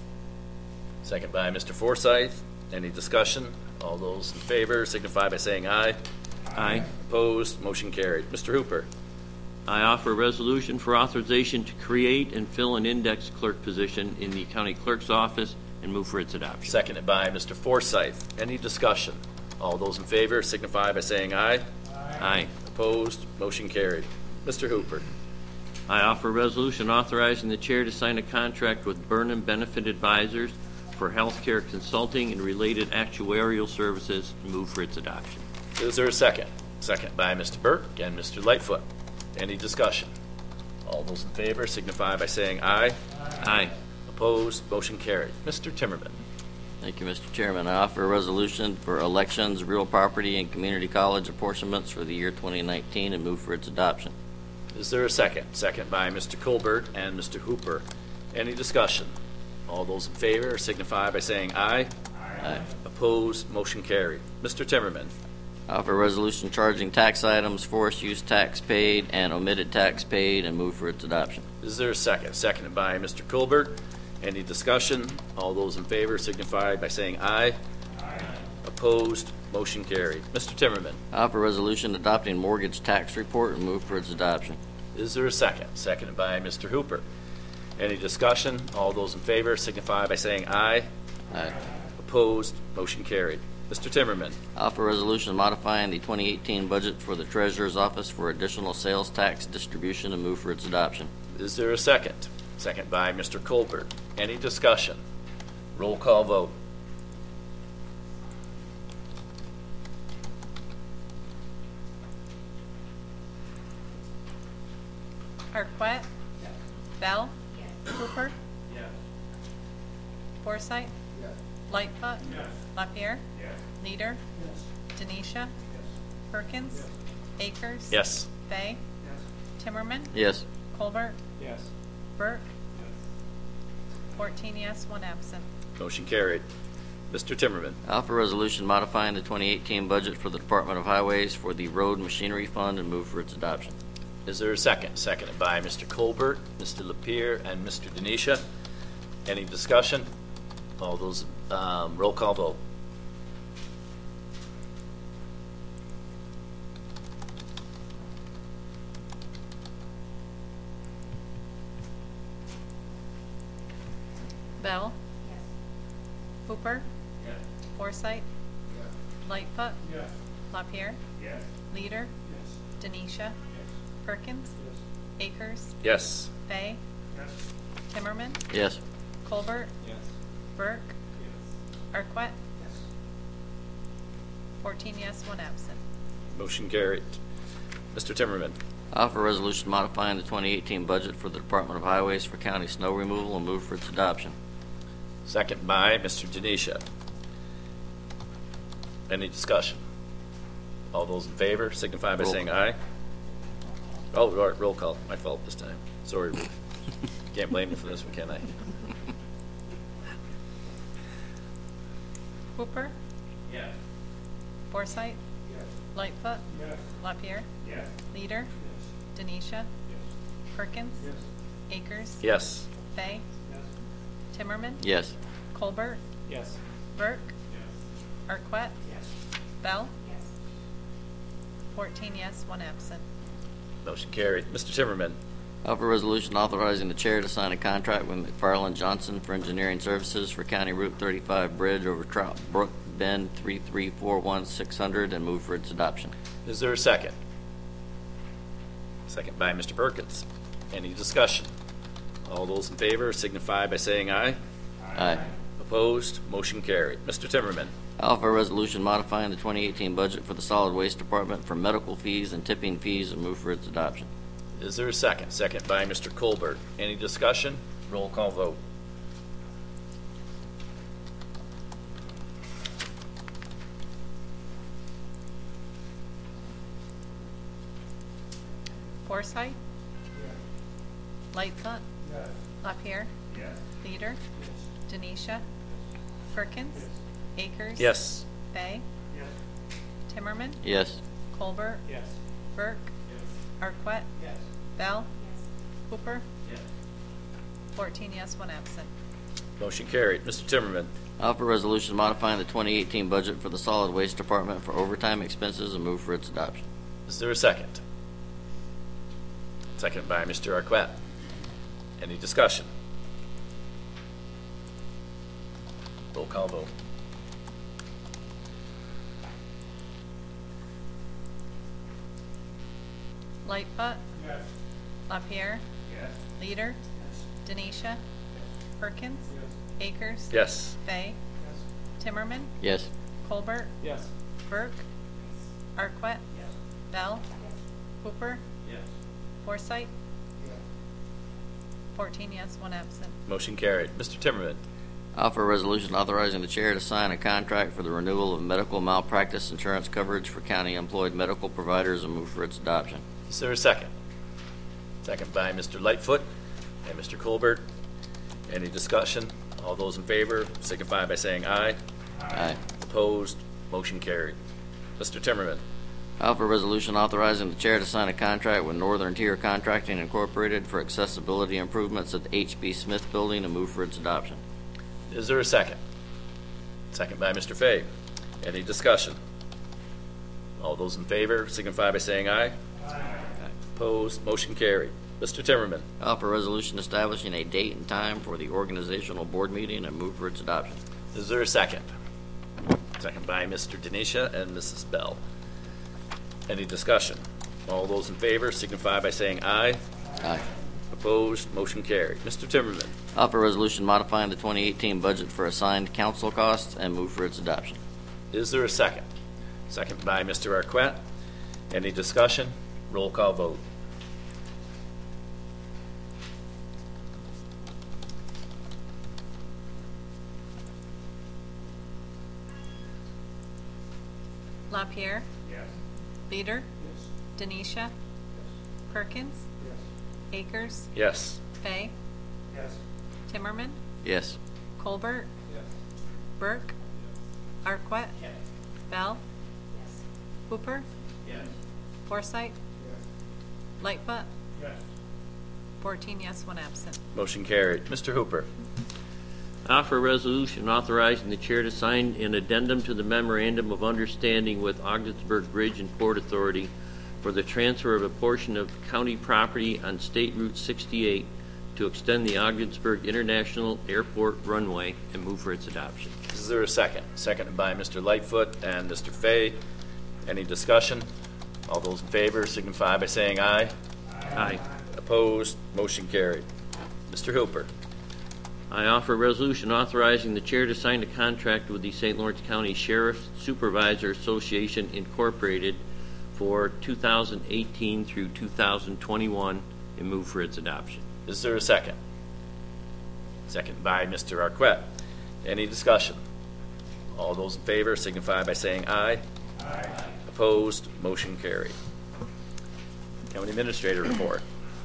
Second by Mister Forsythe. Any discussion? All those in favor signify by saying aye. Aye. Opposed? Motion carried. Mister Hooper. I offer a resolution for authorization to create and fill an index clerk position in the county clerk's office, and move for its adoption. Seconded by Mister Forsythe. Any discussion? All those in favor signify by saying aye. Aye. Opposed? Motion carried. Mister Hooper. I offer a resolution authorizing the chair to sign a contract with Burnham Benefit Advisors for healthcare consulting and related actuarial services, and move for its adoption. Is there a second? Second by Mister Burke and Mister Lightfoot. Any discussion? All those in favor signify by saying aye. Aye. Opposed? Motion carried. Mister Timmerman. Thank you, Mister Chairman. I offer a resolution for elections, real property, and community college apportionments for the year twenty nineteen, and move for its adoption. Is there a second? Second by Mister Colbert and Mister Hooper. Any discussion? All those in favor signify by saying aye. Aye. Opposed? Motion carried. Mister Timmerman. I offer a resolution charging tax items, forest use tax paid, and omitted tax paid, and move for its adoption. Is there a second? Seconded by Mister Colbert. Any discussion? All those in favor signify by saying aye. Aye. Opposed? Motion carried. Mister Timmerman. I offer a resolution adopting mortgage tax report, and move for its adoption. Is there a second? Seconded by Mister Hooper. Any discussion? All those in favor signify by saying aye. Aye. Opposed? Motion carried. Mister Timmerman. I offer a resolution modifying the twenty eighteen budget for the Treasurer's Office for additional sales tax distribution, and move for its adoption. Is there a second? Second by Mister Colbert. Any discussion? Roll call vote. Arquette. Bell. Hooper. Forsythe. Lightfoot. LaPierre. Leader. Denisha. Perkins. Akers. Yes. Bay. Timmerman. Yes. Colbert. Yes. Burke. fourteen yes, one absent. Motion carried. Mister Timmerman. I offer a resolution modifying the twenty eighteen budget for the Department of Highways for the Road Machinery Fund, and move for its adoption. Is there a second? Seconded by Mister Colbert, Mister LaPierre, and Mister Denisha. Any discussion? All those, um, roll call vote. Bell. Hooper. Forsythe. Lightfoot. LaPierre. Leader. Denisha. Perkins. Akers. Yes. Bay. Timmerman. Yes. Colbert. Burke. Arquette. fourteen yes, one absent. Motion carried. Mister Timmerman. I offer a resolution modifying the twenty eighteen budget for the Department of Highways for county snow removal and move for its adoption. Second by Mister Denisha. Any discussion? All those in favor signify by Roll saying call. aye. Oh, all right, roll call. My fault this time. Sorry, Ruth. Can't blame you for this one, can I? Hooper, Yes. Forsythe, Yes. Lightfoot, Yes. LaPierre, Yes. Leader, Denisha, Perkins, Akers, Yes. Fay, Timmerman, Yes. Colbert, Yes. Burke, Arquette, Yes. Bell, fourteen yes, one absent. Motion carried. Mister Timmerman. I offer a resolution authorizing the chair to sign a contract with McFarland Johnson for engineering services for County Route thirty-five Bridge over Trout Brook Bend three three four one six hundred and move for its adoption. Is there a second? Second by Mister Perkins. Any discussion? All those in favor signify by saying aye. Aye. Opposed? Motion carried. Mister Timmerman. I offer a resolution modifying the twenty eighteen budget for the Solid Waste Department for medical fees and tipping fees and move for its adoption. Is there a second? Second by Mister Colbert. Any discussion? Roll call vote. Forsythe, Lightfoot, LaPierre, Yes. Leader, Denisha, Perkins, Akers, Yes. Fay, Yes. Timmerman, Yes. Colbert, Yes. Burke, Arquette, Yes. Bell, Hooper, Yes. fourteen yes, one absent. Motion carried. Mister Timmerman. I offer a resolution modifying the twenty eighteen budget for the Solid Waste Department for overtime expenses and move for its adoption. Is there a second? Second by Mister Arquette. Any discussion? Roll call vote. Lightfoot, Yes. LaPierre, Yes. Leader, Denisha, Perkins, Akers, Yes. Fay, Timmerman, Yes. Colbert, Yes. Burke, Arquette, Yes. Bell, Hooper, Yes. Forsythe, fourteen yes, one absent. Motion carried. Mister Timmerman. I offer a resolution authorizing the chair to sign a contract for the renewal of medical malpractice insurance coverage for county employed medical providers and move for its adoption. Is there a second? Second by Mister Lightfoot and Mister Colbert. Any discussion? All those in favor signify by saying aye. Aye. Opposed? Motion carried. Mister Timmerman. I offer a resolution authorizing the chair to sign a contract with Northern Tier Contracting Incorporated for accessibility improvements at the H B Smith Building and move for its adoption. Is there a second? Second by Mister Fay. Any discussion? All those in favor signify by saying aye. Aye. Opposed? Motion carried. Mister Timmerman. I offer a resolution establishing a date and time for the organizational board meeting and move for its adoption. Is there a second? Second by Mister Denisha and Missus Bell. Any discussion? All those in favor signify by saying aye. Aye. Opposed? Motion carried. Mister Timmerman. I offer a resolution modifying the twenty eighteen budget for assigned council costs and move for its adoption. Is there a second? Second by Mister Arquette. Any discussion? Roll call vote. LaPierre, Yes. Leader, Yes. Denisha, Perkins, Yes. Akers, Yes. Fay, Yes. Timmerman, Yes. Colbert, Yes. Burke, Arquette, Yes. Bell, Hooper, Yes. Forsythe, Lightfoot, Yes. fourteen yes, one absent. Motion carried. Mister Hooper. Offer a resolution authorizing the chair to sign an addendum to the memorandum of understanding with Ogdensburg Bridge and Port Authority for the transfer of a portion of county property on State Route sixty-eight to extend the Ogdensburg International Airport runway and move for its adoption. Is there a second? Seconded by Mister Lightfoot and Mister Fay. Any discussion? All those in favor signify by saying aye. Aye. Opposed? Motion carried. Mister Hooper. I offer a resolution authorizing the chair to sign a contract with the Saint Lawrence County Sheriff Supervisor Association Incorporated for two thousand eighteen through two thousand twenty-one and move for its adoption. Is there a second? Second by Mister Arquette. Any discussion? All those in favor signify by saying aye. Aye. Opposed? Motion carried. County Administrator report.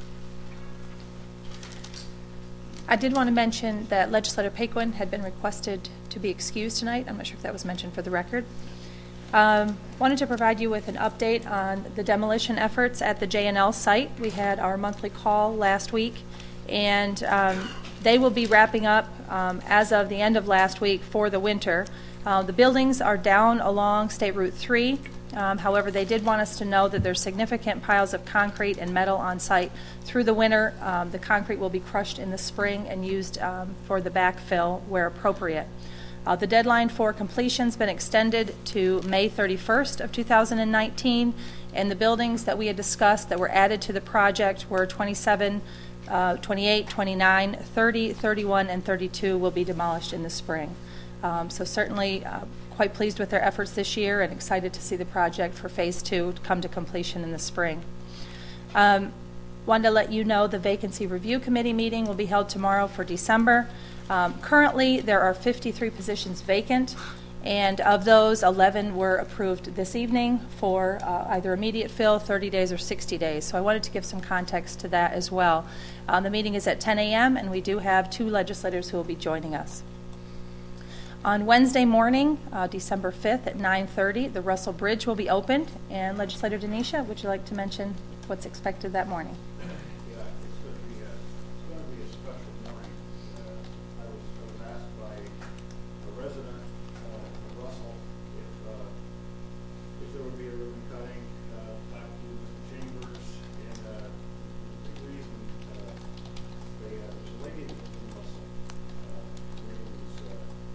I did want to mention that Legislator Paquin had been requested to be excused tonight. I'm not sure if that was mentioned for the record. Um, wanted to provide you with an update on the demolition efforts at the J and L site. We had our monthly call last week, and um, they will be wrapping up um, as of the end of last week for the winter. Uh, the buildings are down along State Route three. Um, however, they did want us to know that there's significant piles of concrete and metal on site through the winter. Um, the concrete will be crushed in the spring and used um, for the backfill where appropriate. Uh, the deadline for completion has been extended to May thirty-first of two thousand nineteen, and the buildings that we had discussed that were added to the project were twenty-seven, uh, twenty-eight, twenty-nine, thirty, thirty-one, and thirty-two will be demolished in the spring. Um, so certainly uh, quite pleased with their efforts this year and excited to see the project for phase two come to completion in the spring. Um, wanted to let you know the Vacancy Review Committee meeting will be held tomorrow for December. Um, currently, there are fifty-three positions vacant, and of those, eleven were approved this evening for uh, either immediate fill, thirty days, or sixty days. So I wanted to give some context to that as well. Um, the meeting is at ten a m, and we do have two legislators who will be joining us. On Wednesday morning, uh, December fifth at nine thirty, the Russell Bridge will be opened. And Legislator Denisha, would you like to mention what's expected that morning? Yeah, it's going to be a, it's going to be a special morning. Uh, I, was, I was asked by a resident uh, of Russell if, uh, if there would be a ribbon cutting uh, back to Mister Chambers. And uh, the reason uh, they, uh, there's a lady in Russell. Uh, her name is uh,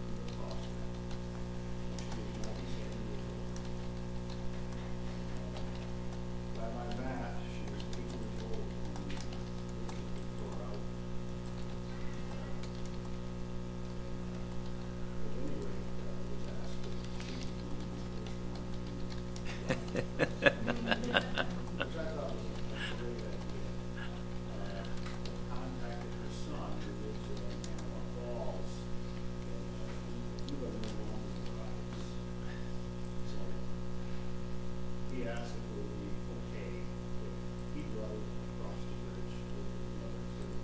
by my math, she was eight years old when the bridge was tore out. At any rate, I was asked if she could be the first one to, which I thought was a great idea. Uh, contacted her son, who lives in Panama Falls, and he doesn't know one of the rides. So he asked if it would be okay if he drove across the bridge with the other two.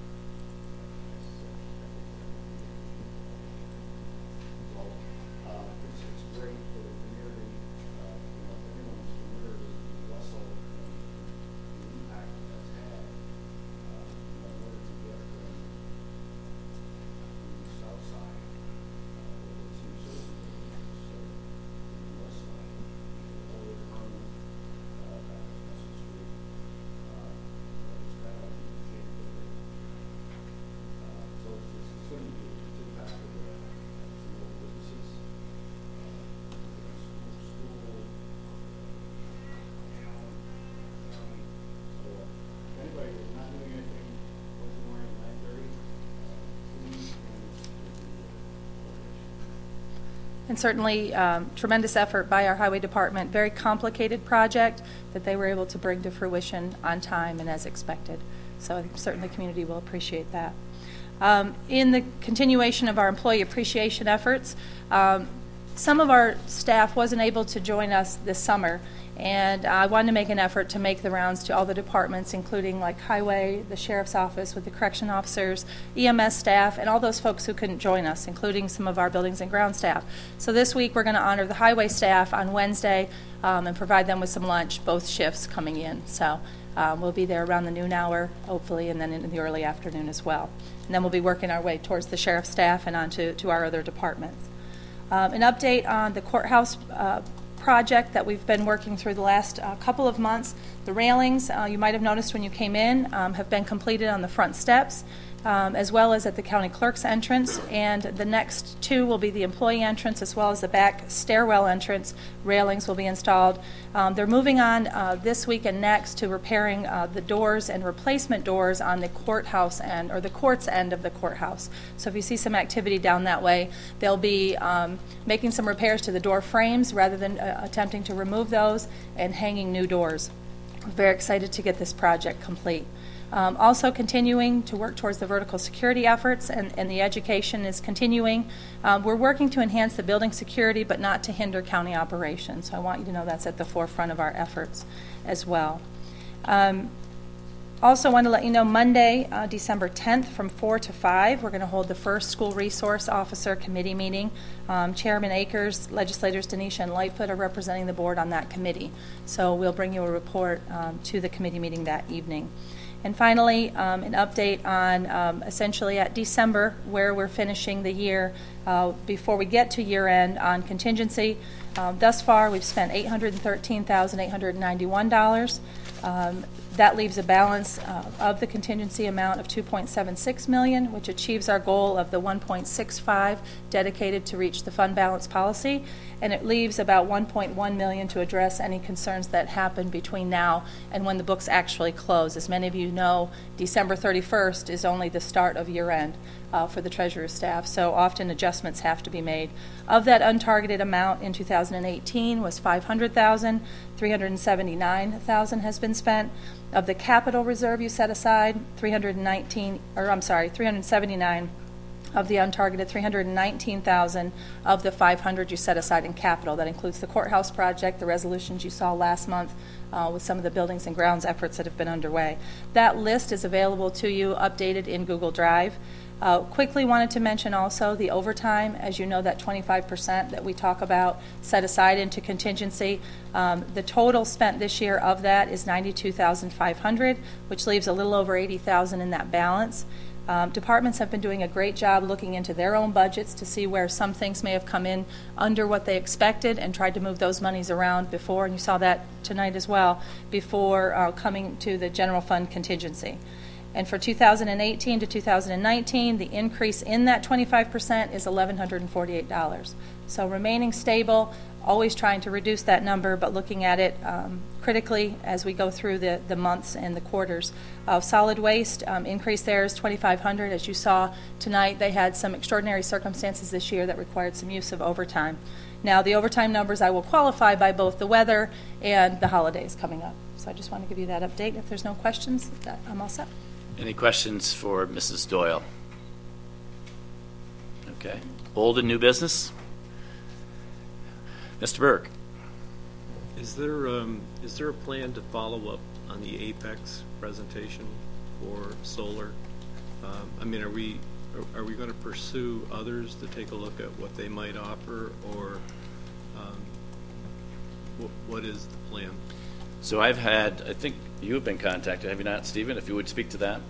So uh, it's, it's great for the community. Uh, you know, if anyone's familiar with Russell and the impact that that's had, uh, you know, in order to get from the south side, uh, where it's in Citizen Buildings, so in the west side, all the way to Herman, uh, back to Russell Street, uh, it's kind of like in the shape of it. Uh, so it's, it's, it's going to be it's impacted uh, some old businesses, uh, school, school, town, county. So if anybody is not doing anything Wednesday morning at nine thirty, please join us for the celebration. And certainly um, tremendous effort by our Highway Department. Very complicated project that they were able to bring to fruition on time and as expected. So I think certainly the community will appreciate that. Um, in the continuation of our employee appreciation efforts, um, some of our staff wasn't able to join us this summer, and I wanted to make an effort to make the rounds to all the departments, including like Highway, the Sheriff's Office with the correction officers, E M S staff, and all those folks who couldn't join us, including some of our buildings and ground staff. So this week we're going to honor the Highway staff on Wednesday um, and provide them with some lunch, both shifts coming in. So um, we'll be there around the noon hour, hopefully, and then in the early afternoon as well. And then we'll be working our way towards the Sheriff's staff and on to, to our other departments. Um, an update on the courthouse uh, project that we've been working through the last uh, couple of months. The railings, uh, you might have noticed when you came in, um, have been completed on the front steps. um, as well as at the county clerk's entrance. And the next two will be the employee entrance as well as the back stairwell entrance. Railings will be installed. Um, they're moving on uh, this week and next to repairing uh, the doors and replacement doors on the courthouse end, or the court's end of the courthouse. So if you see some activity down that way, they'll be um, making some repairs to the door frames rather than uh, attempting to remove those and hanging new doors. We're very excited to get this project complete. Um, also continuing to work towards the vertical security efforts, and, and the education is continuing. Um, we're working to enhance the building security but not to hinder county operations. So I want you to know that's at the forefront of our efforts as well. Um, also want to let you know Monday, uh, December tenth from four to five, we're going to hold the first school resource officer committee meeting. Um, Chairman Akers, legislators Denisha and Lightfoot are representing the board on that committee. So we'll bring you a report um, to the committee meeting that evening. And finally, um, an update on um, essentially at December, where we're finishing the year uh, before we get to year end on contingency. Um, thus far, we've spent eight hundred thirteen thousand eight hundred ninety-one dollars. Um, that leaves a balance uh, of the contingency amount of two point seven six million dollars, which achieves our goal of the one point six five dedicated to reach the fund balance policy, and it leaves about one point one million dollars to address any concerns that happen between now and when the books actually close. As many of you know, December thirty-first is only the start of year end uh, for the Treasurer's staff, so often adjustments have to be made. Of that untargeted amount in two thousand eighteen was five hundred thousand dollars, three hundred seventy-nine thousand dollars has been spent. Of the capital reserve you set aside, three hundred nineteen, or I'm sorry, three hundred seventy-nine of the untargeted, three hundred nineteen thousand of the five hundred you set aside in capital. That includes the courthouse project, the resolutions you saw last month uh, with some of the buildings and grounds efforts that have been underway. That list is available to you, updated in Google Drive. Uh, quickly wanted to mention also the overtime. As you know, that twenty-five percent that we talk about set aside into contingency. Um, the total spent this year of that is ninety-two thousand five hundred dollars, which leaves a little over eighty thousand dollars in that balance. Um, departments have been doing a great job looking into their own budgets to see where some things may have come in under what they expected and tried to move those monies around before, and you saw that tonight as well, before uh, coming to the general fund contingency. And for two thousand eighteen to two thousand nineteen, the increase in that twenty-five percent is one thousand one hundred forty-eight dollars. So remaining stable, always trying to reduce that number, but looking at it um, critically as we go through the, the months and the quarters. Uh, solid waste, um, increase there is twenty-five hundred dollars. As you saw tonight, they had some extraordinary circumstances this year that required some use of overtime. Now, the overtime numbers I will qualify by both the weather and the holidays coming up. So I just want to give you that update. If there's no questions, that, I'm all set. Any questions for Missus Doyle? Okay. Old and new business? Mister Burke. Is there um, is there a plan to follow up on the Apex presentation for solar? Um, I mean, are we are, are we going to pursue others to take a look at what they might offer, or um, what, what is the plan? So I've had, I think you have been contacted, have you not, Stephen? If you would speak to that,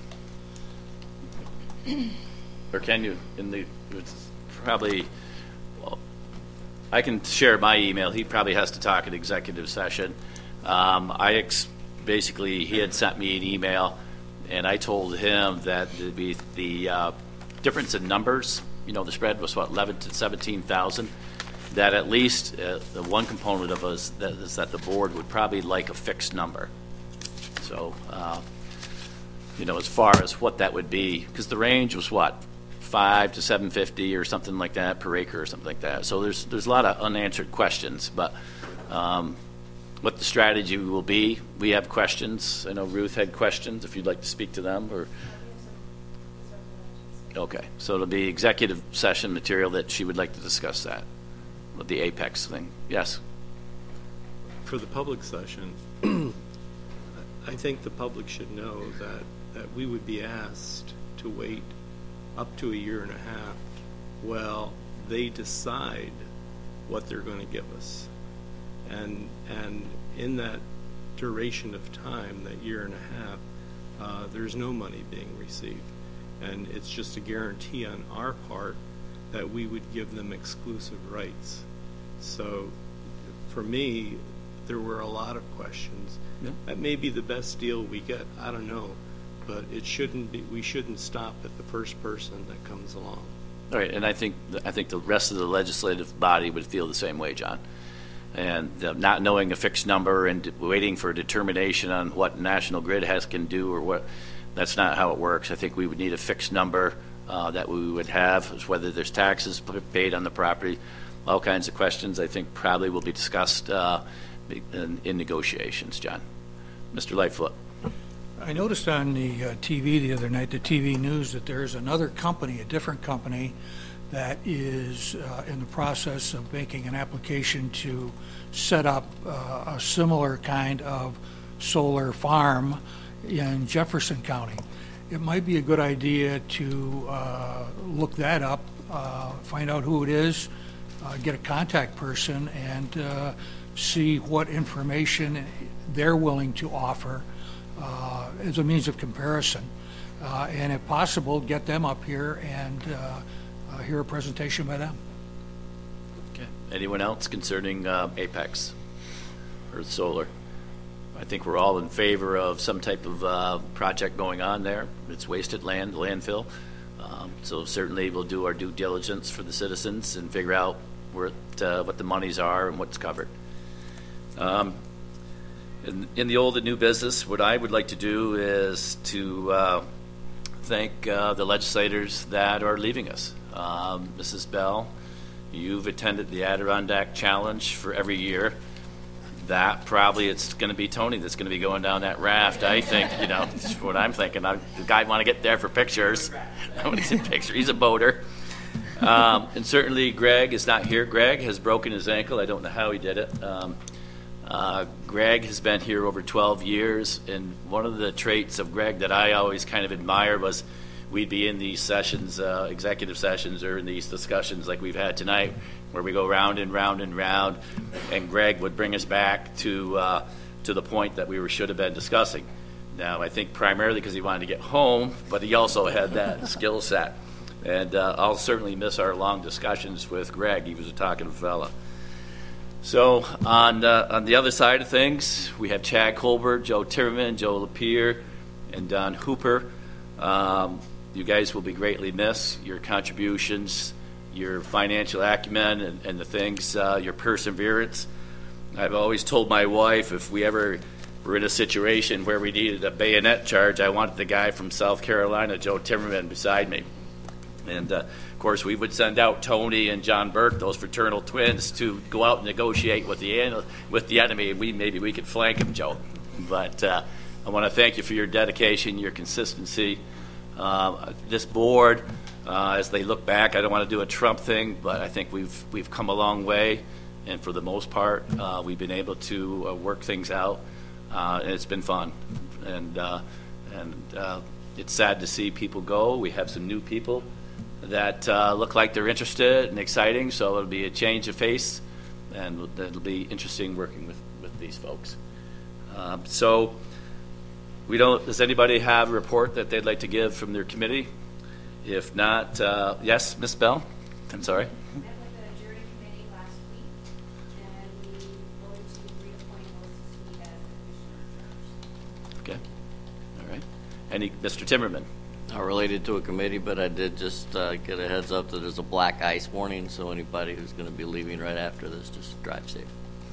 or can you? In the it's probably. Well, I can share my email. He probably has to talk at executive session. Um, I ex- basically he had sent me an email, and I told him that the the, the uh, difference in numbers. You know, the spread was what eleven to seventeen thousand. That at least uh, the one component of us that is that the board would probably like a fixed number. So, uh, you know, as far as what that would be, because the range was what. Five to seven fifty or something like that per acre or something like that. So there's there's a lot of unanswered questions, but um, what the strategy will be, we have questions. I know Ruth had questions. If you'd like to speak to them, or okay, so it'll be executive session material that she would like to discuss that with the Apex thing. Yes. For the public session, I think the public should know that that we would be asked to wait up to a year and a half while they decide what they're going to give us. And and in that duration of time, that year and a half, uh, there's no money being received. And it's just a guarantee on our part that we would give them exclusive rights. So for me, there were a lot of questions. Yeah. That may be the best deal we get. I don't know. but it shouldn't be, we shouldn't stop at the first person that comes along. All right, and I think, I think the rest of the legislative body would feel the same way, John. And uh, not knowing a fixed number and d- waiting for a determination on what National Grid has can do or what, that's not how it works. I think we would need a fixed number uh, that we would have, whether there's taxes p- paid on the property, all kinds of questions I think probably will be discussed uh, in, in negotiations, John. Mister Lightfoot. I noticed on the uh, T V the other night, the T V news, that there's another company, a different company, that is uh, in the process of making an application to set up uh, a similar kind of solar farm in Jefferson County. It might be a good idea to uh, look that up, uh, find out who it is, uh, get a contact person, and uh, see what information they're willing to offer uh, as a means of comparison. Uh, and if possible, get them up here and uh, uh, hear a presentation by them. Okay. Anyone else concerning uh, Apex or solar? I think we're all in favor of some type of uh, project going on there. It's wasted land, landfill. Um, so certainly we'll do our due diligence for the citizens and figure out where it, uh, what the monies are and what's covered. Um, in, in the old and new business, what I would like to do is to uh, thank uh, the legislators that are leaving us. Um, Missus Bell, you've attended the Adirondack Challenge for every year. That probably it's going to be Tony that's going to be going down that raft. I think, you know, that's what I'm thinking. I, the guy want to get there for pictures. I want to see pictures. He's a boater. Um, and certainly Greg is not here. Greg has broken his ankle. I don't know how he did it. Um, uh, Greg has been here over twelve years, and one of the traits of Greg that I always kind of admired was we'd be in these sessions, uh, executive sessions, or in these discussions like we've had tonight, where we go round and round and round, and Greg would bring us back to uh, to the point that we were, should have been discussing. Now, I think primarily because he wanted to get home, but he also had that skill set. And uh, I'll certainly miss our long discussions with Greg. He was a talkative fella. So on uh, on the other side of things, we have Chad Colbert, Joe Timmerman, Joe Lapierre, and Don Hooper. Um, you guys will be greatly missed. Your contributions, your financial acumen, and, and the things, uh, your perseverance. I've always told my wife if we ever were in a situation where we needed a bayonet charge, I wanted the guy from South Carolina, Joe Timmerman, beside me. And, uh, of course, we would send out Tony and John Burke, those fraternal twins, to go out and negotiate with the with the enemy. We maybe we could flank him, Joe. But uh, I want to thank you for your dedication, your consistency. Uh, this board, uh, as they look back, I don't want to do a Trump thing, but I think we've we've come a long way, and for the most part, uh, we've been able to uh, work things out, uh, and it's been fun. And uh, and uh, it's sad to see people go. We have some new people that uh, look like they're interested and exciting, so it'll be a change of face, and it'll be interesting working with, with these folks. Um, so we don't, does anybody have a report that they'd like to give from their committee? If not, uh, yes, Miz Bell? I'm sorry. Met with the jury committee last week, and we voted to reappoint Melissa Sweet as the commissioner of jurors. Okay. All right. Any, Mister Timmerman? Not related to a committee, but I did just uh, get a heads up that there's a black ice warning, so anybody who's going to be leaving right after this, just drive safe.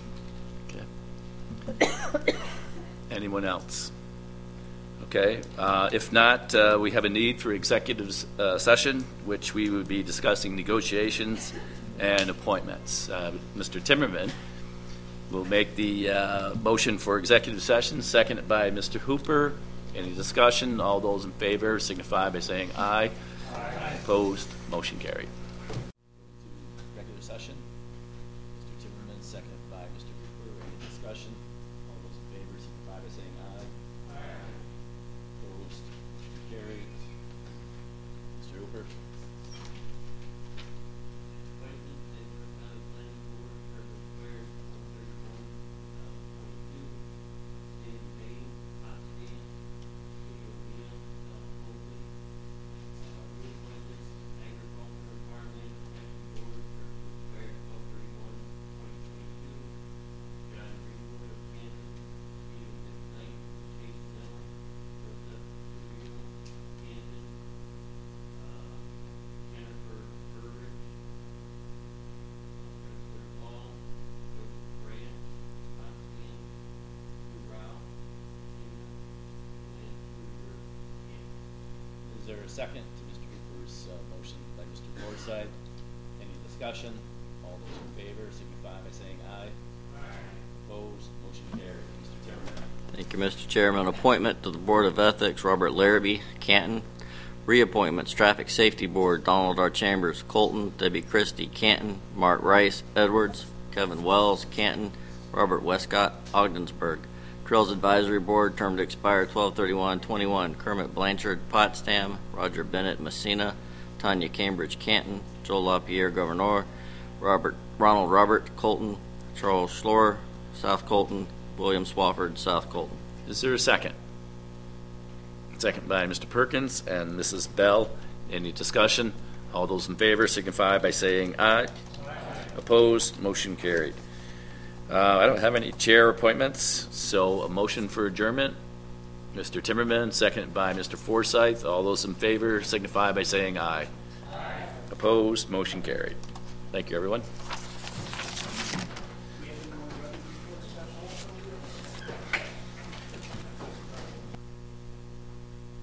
Okay. Anyone else? Okay. Uh, if not, uh, we have a need for executive uh, session, which we would be discussing negotiations and appointments. Uh, Mister Timmerman will make the uh, motion for executive session, seconded by Mister Hooper. Any discussion? All those in favor signify by saying aye. Aye. Opposed? Motion carried. Executive session. Mister Timmerman, seconded by Mister Hooper. Any discussion? All those in favor signify by saying aye. Aye. Opposed? Motion carried. Mister Hooper. second to Mister Hooper's uh, motion by Mister Forsythe? Any discussion? All those in favor signify by saying aye. Aye. Opposed? Motion carried. Mister Timmerman. Thank you, Mister Chairman. Appointment to the Board of Ethics, Robert Larrabee, Canton. Reappointments, Traffic Safety Board, Donald R. Chambers, Colton. Debbie Christie, Canton. Mark Rice, Edwards. Kevin Wells, Canton. Robert Westcott, Ogdensburg. Trails Advisory Board, term to expire twelve thirty-one twenty-one. Kermit Blanchard, Potsdam. Roger Bennett, Messina. Tanya Cambridge, Canton. Joel LaPierre, Governor. Robert Ronald Robert, Colton. Charles Schlorer, South Colton. William Swafford, South Colton. Is there a second? Second by Mister Perkins and Missus Bell. Any discussion? All those in favor signify by saying aye. Aye. Opposed? Motion carried. Uh, I don't have any chair appointments, so a motion for adjournment. Mister Timmerman, second by Mister Forsythe. All those in favor signify by saying aye. Aye. Opposed? Motion carried. Thank you, everyone.